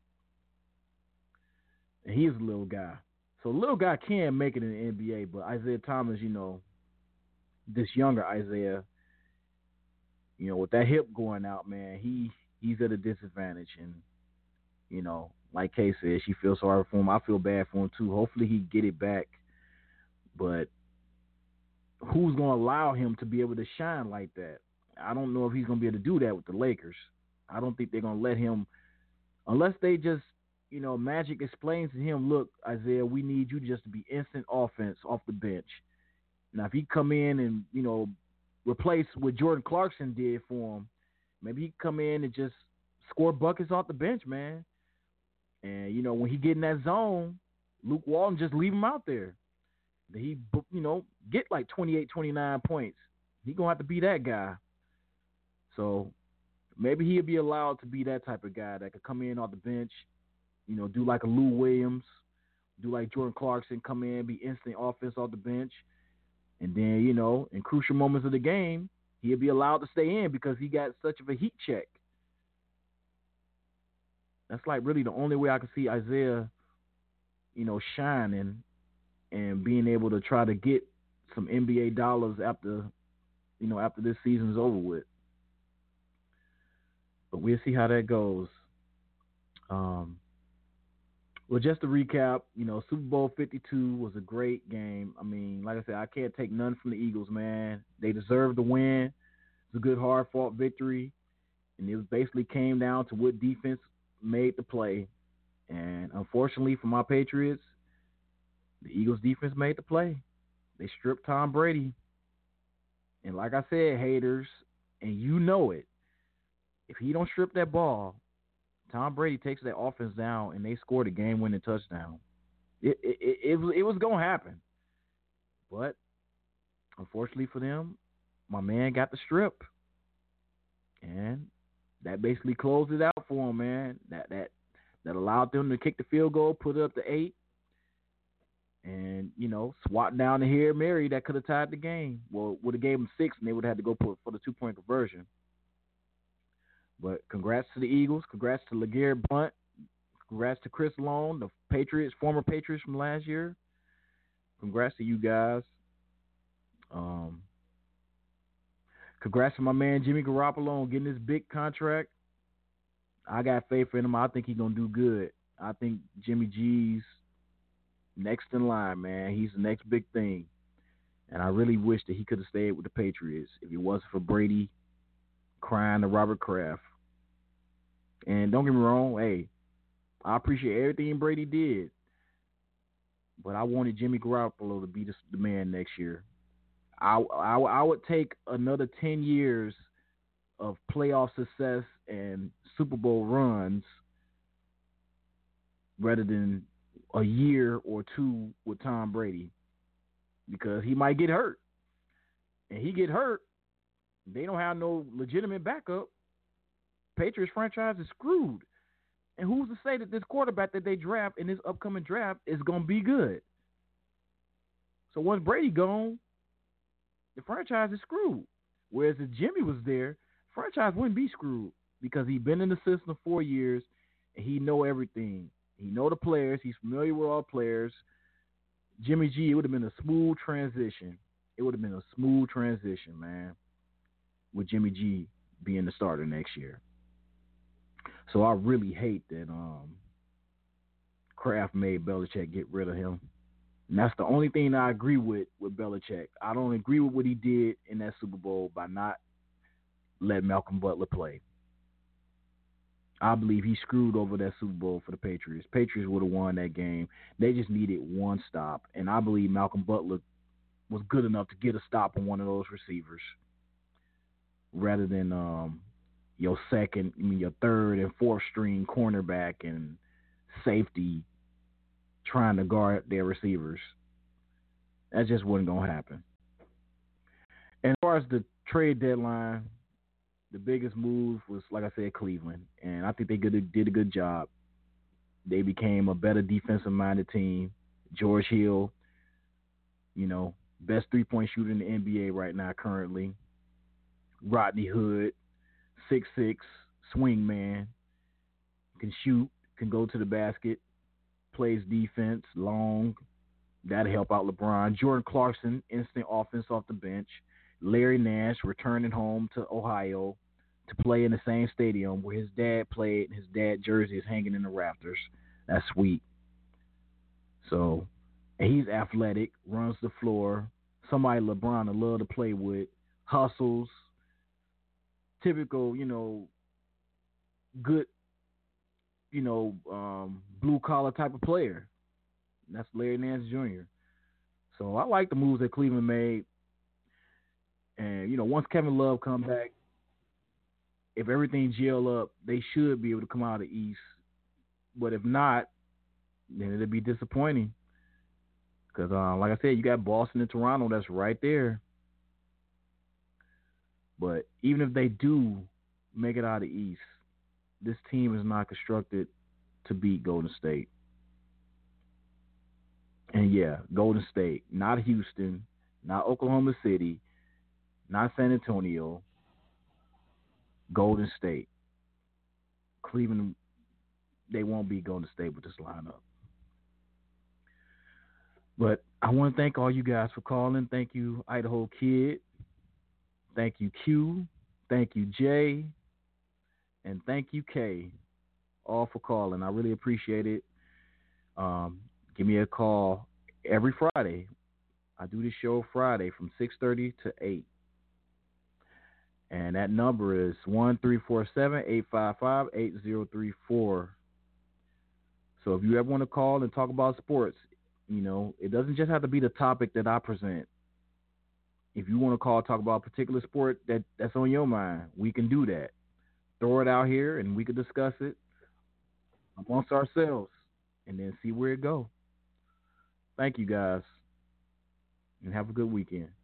And he's a little guy. So a little guy can make it in the N B A, but Isaiah Thomas, you know, this younger Isaiah, you know, with that hip going out, man, he he's at a disadvantage. And, you know, like Kay said, she feels sorry for him. I feel bad for him too. Hopefully he get it back. But who's going to allow him to be able to shine like that? I don't know if he's going to be able to do that with the Lakers. I don't think they're going to let him, unless they just, you know, Magic explains to him, look, Isaiah, we need you just to be instant offense off the bench. Now, if he come in and, you know, replace what Jordan Clarkson did for him, maybe he come in and just score buckets off the bench, man. And, you know, when he get in that zone, Luke Walton just leave him out there. He, you know, get like twenty-eight, twenty-nine points. He going to have to be that guy. So maybe he'll be allowed to be that type of guy that could come in off the bench, you know, do like a Lou Williams, do like Jordan Clarkson, come in, be instant offense off the bench. And then, you know, in crucial moments of the game, he'll be allowed to stay in because he got such of a heat check. That's like really the only way I can see Isaiah, you know, shining and being able to try to get some N B A dollars after, you know, after this season's over with. But we'll see how that goes. Um, well, just to recap, you know, Super Bowl fifty-two was a great game. I mean, like I said, I can't take none from the Eagles, man. They deserved the win. It was a good, hard-fought victory. And it basically came down to what defense made the play. And unfortunately for my Patriots, the Eagles defense made the play. They stripped Tom Brady. And like I said, haters, and you know it, if he don't strip that ball, Tom Brady takes that offense down and they scored a game-winning touchdown. It it it, it was it was gonna happen, but unfortunately for them, my man got the strip, and that basically closed it out for him, man. That that that allowed them to kick the field goal, put it up to eight, and you know, swat down the Hail Mary that could have tied the game. Well, would have gave them six, and they would have had to go for, for the two-point conversion. But congrats to the Eagles. Congrats to LeGarrette Blount. Congrats to Chris Long, the Patriots, former Patriots from last year. Congrats to you guys. Um, congrats to my man Jimmy Garoppolo on getting this big contract. I got faith in him. I think he's going to do good. I think Jimmy G's next in line, man. He's the next big thing. And I really wish that he could have stayed with the Patriots if it wasn't for Brady crying to Robert Kraft. And don't get me wrong, hey, I appreciate everything Brady did, but I wanted Jimmy Garoppolo to be the, the man next year. I, I, I would take another ten years of playoff success and Super Bowl runs rather than a year or two with Tom Brady, because he might get hurt. And he get hurt, they don't have no legitimate backup. Patriots franchise is screwed. And who's to say that this quarterback that they draft in this upcoming draft is going to be good? So once Brady gone, the franchise is screwed. Whereas if Jimmy was there, franchise wouldn't be screwed because he'd been in the system four years and he know everything. He know the players. He's familiar with all players. Jimmy G, it would have been a smooth transition. It would have been a smooth transition, man, with Jimmy G being the starter next year. So I really hate that um, Kraft made Belichick get rid of him. And that's the only thing I agree with with Belichick. I don't agree with what he did in that Super Bowl by not letting Malcolm Butler play. I believe he screwed over that Super Bowl for the Patriots. Patriots would have won that game. They just needed one stop. And I believe Malcolm Butler was good enough to get a stop on one of those receivers rather than um, your second, I mean, your third and fourth string cornerback and safety trying to guard their receivers. That just wasn't going to happen. And as far as the trade deadline, the biggest move was, like I said, Cleveland. And I think they did a good job. They became a better defensive-minded team. George Hill, you know, best three-point shooter in the N B A right now currently. Rodney Hood, six six, swing man, can shoot, can go to the basket, plays defense, long. That'll help out LeBron. Jordan Clarkson, instant offense off the bench. Larry Nash returning home to Ohio to play in the same stadium where his dad played. His dad's jersey is hanging in the rafters. That's sweet. So, and he's athletic, runs the floor. Somebody LeBron would love to play with. Hustles. Typical, you know, good, you know, um, blue-collar type of player. That's Larry Nance Junior So I like the moves that Cleveland made. And, you know, once Kevin Love come back, if everything gel up, they should be able to come out of the East. But if not, then it'll be disappointing. Because, uh, like I said, you got Boston and Toronto that's right there. But even if they do make it out of the East, this team is not constructed to beat Golden State. And, yeah, Golden State, not Houston, not Oklahoma City, not San Antonio, Golden State. Cleveland, they won't beat Golden State with this lineup. But I want to thank all you guys for calling. Thank you, Idaho Kid. Thank you, Q. Thank you, Jay. And thank you, K, all for calling. I really appreciate it. Um, give me a call every Friday. I do this show Friday from six thirty to eight. And that number is one three four seven, eight five five, eight zero three four. So if you ever want to call and talk about sports, you know, it doesn't just have to be the topic that I present. If you want to call, talk about a particular sport that, that's on your mind, we can do that. Throw it out here and we can discuss it amongst ourselves and then see where it goes. Thank you guys and have a good weekend.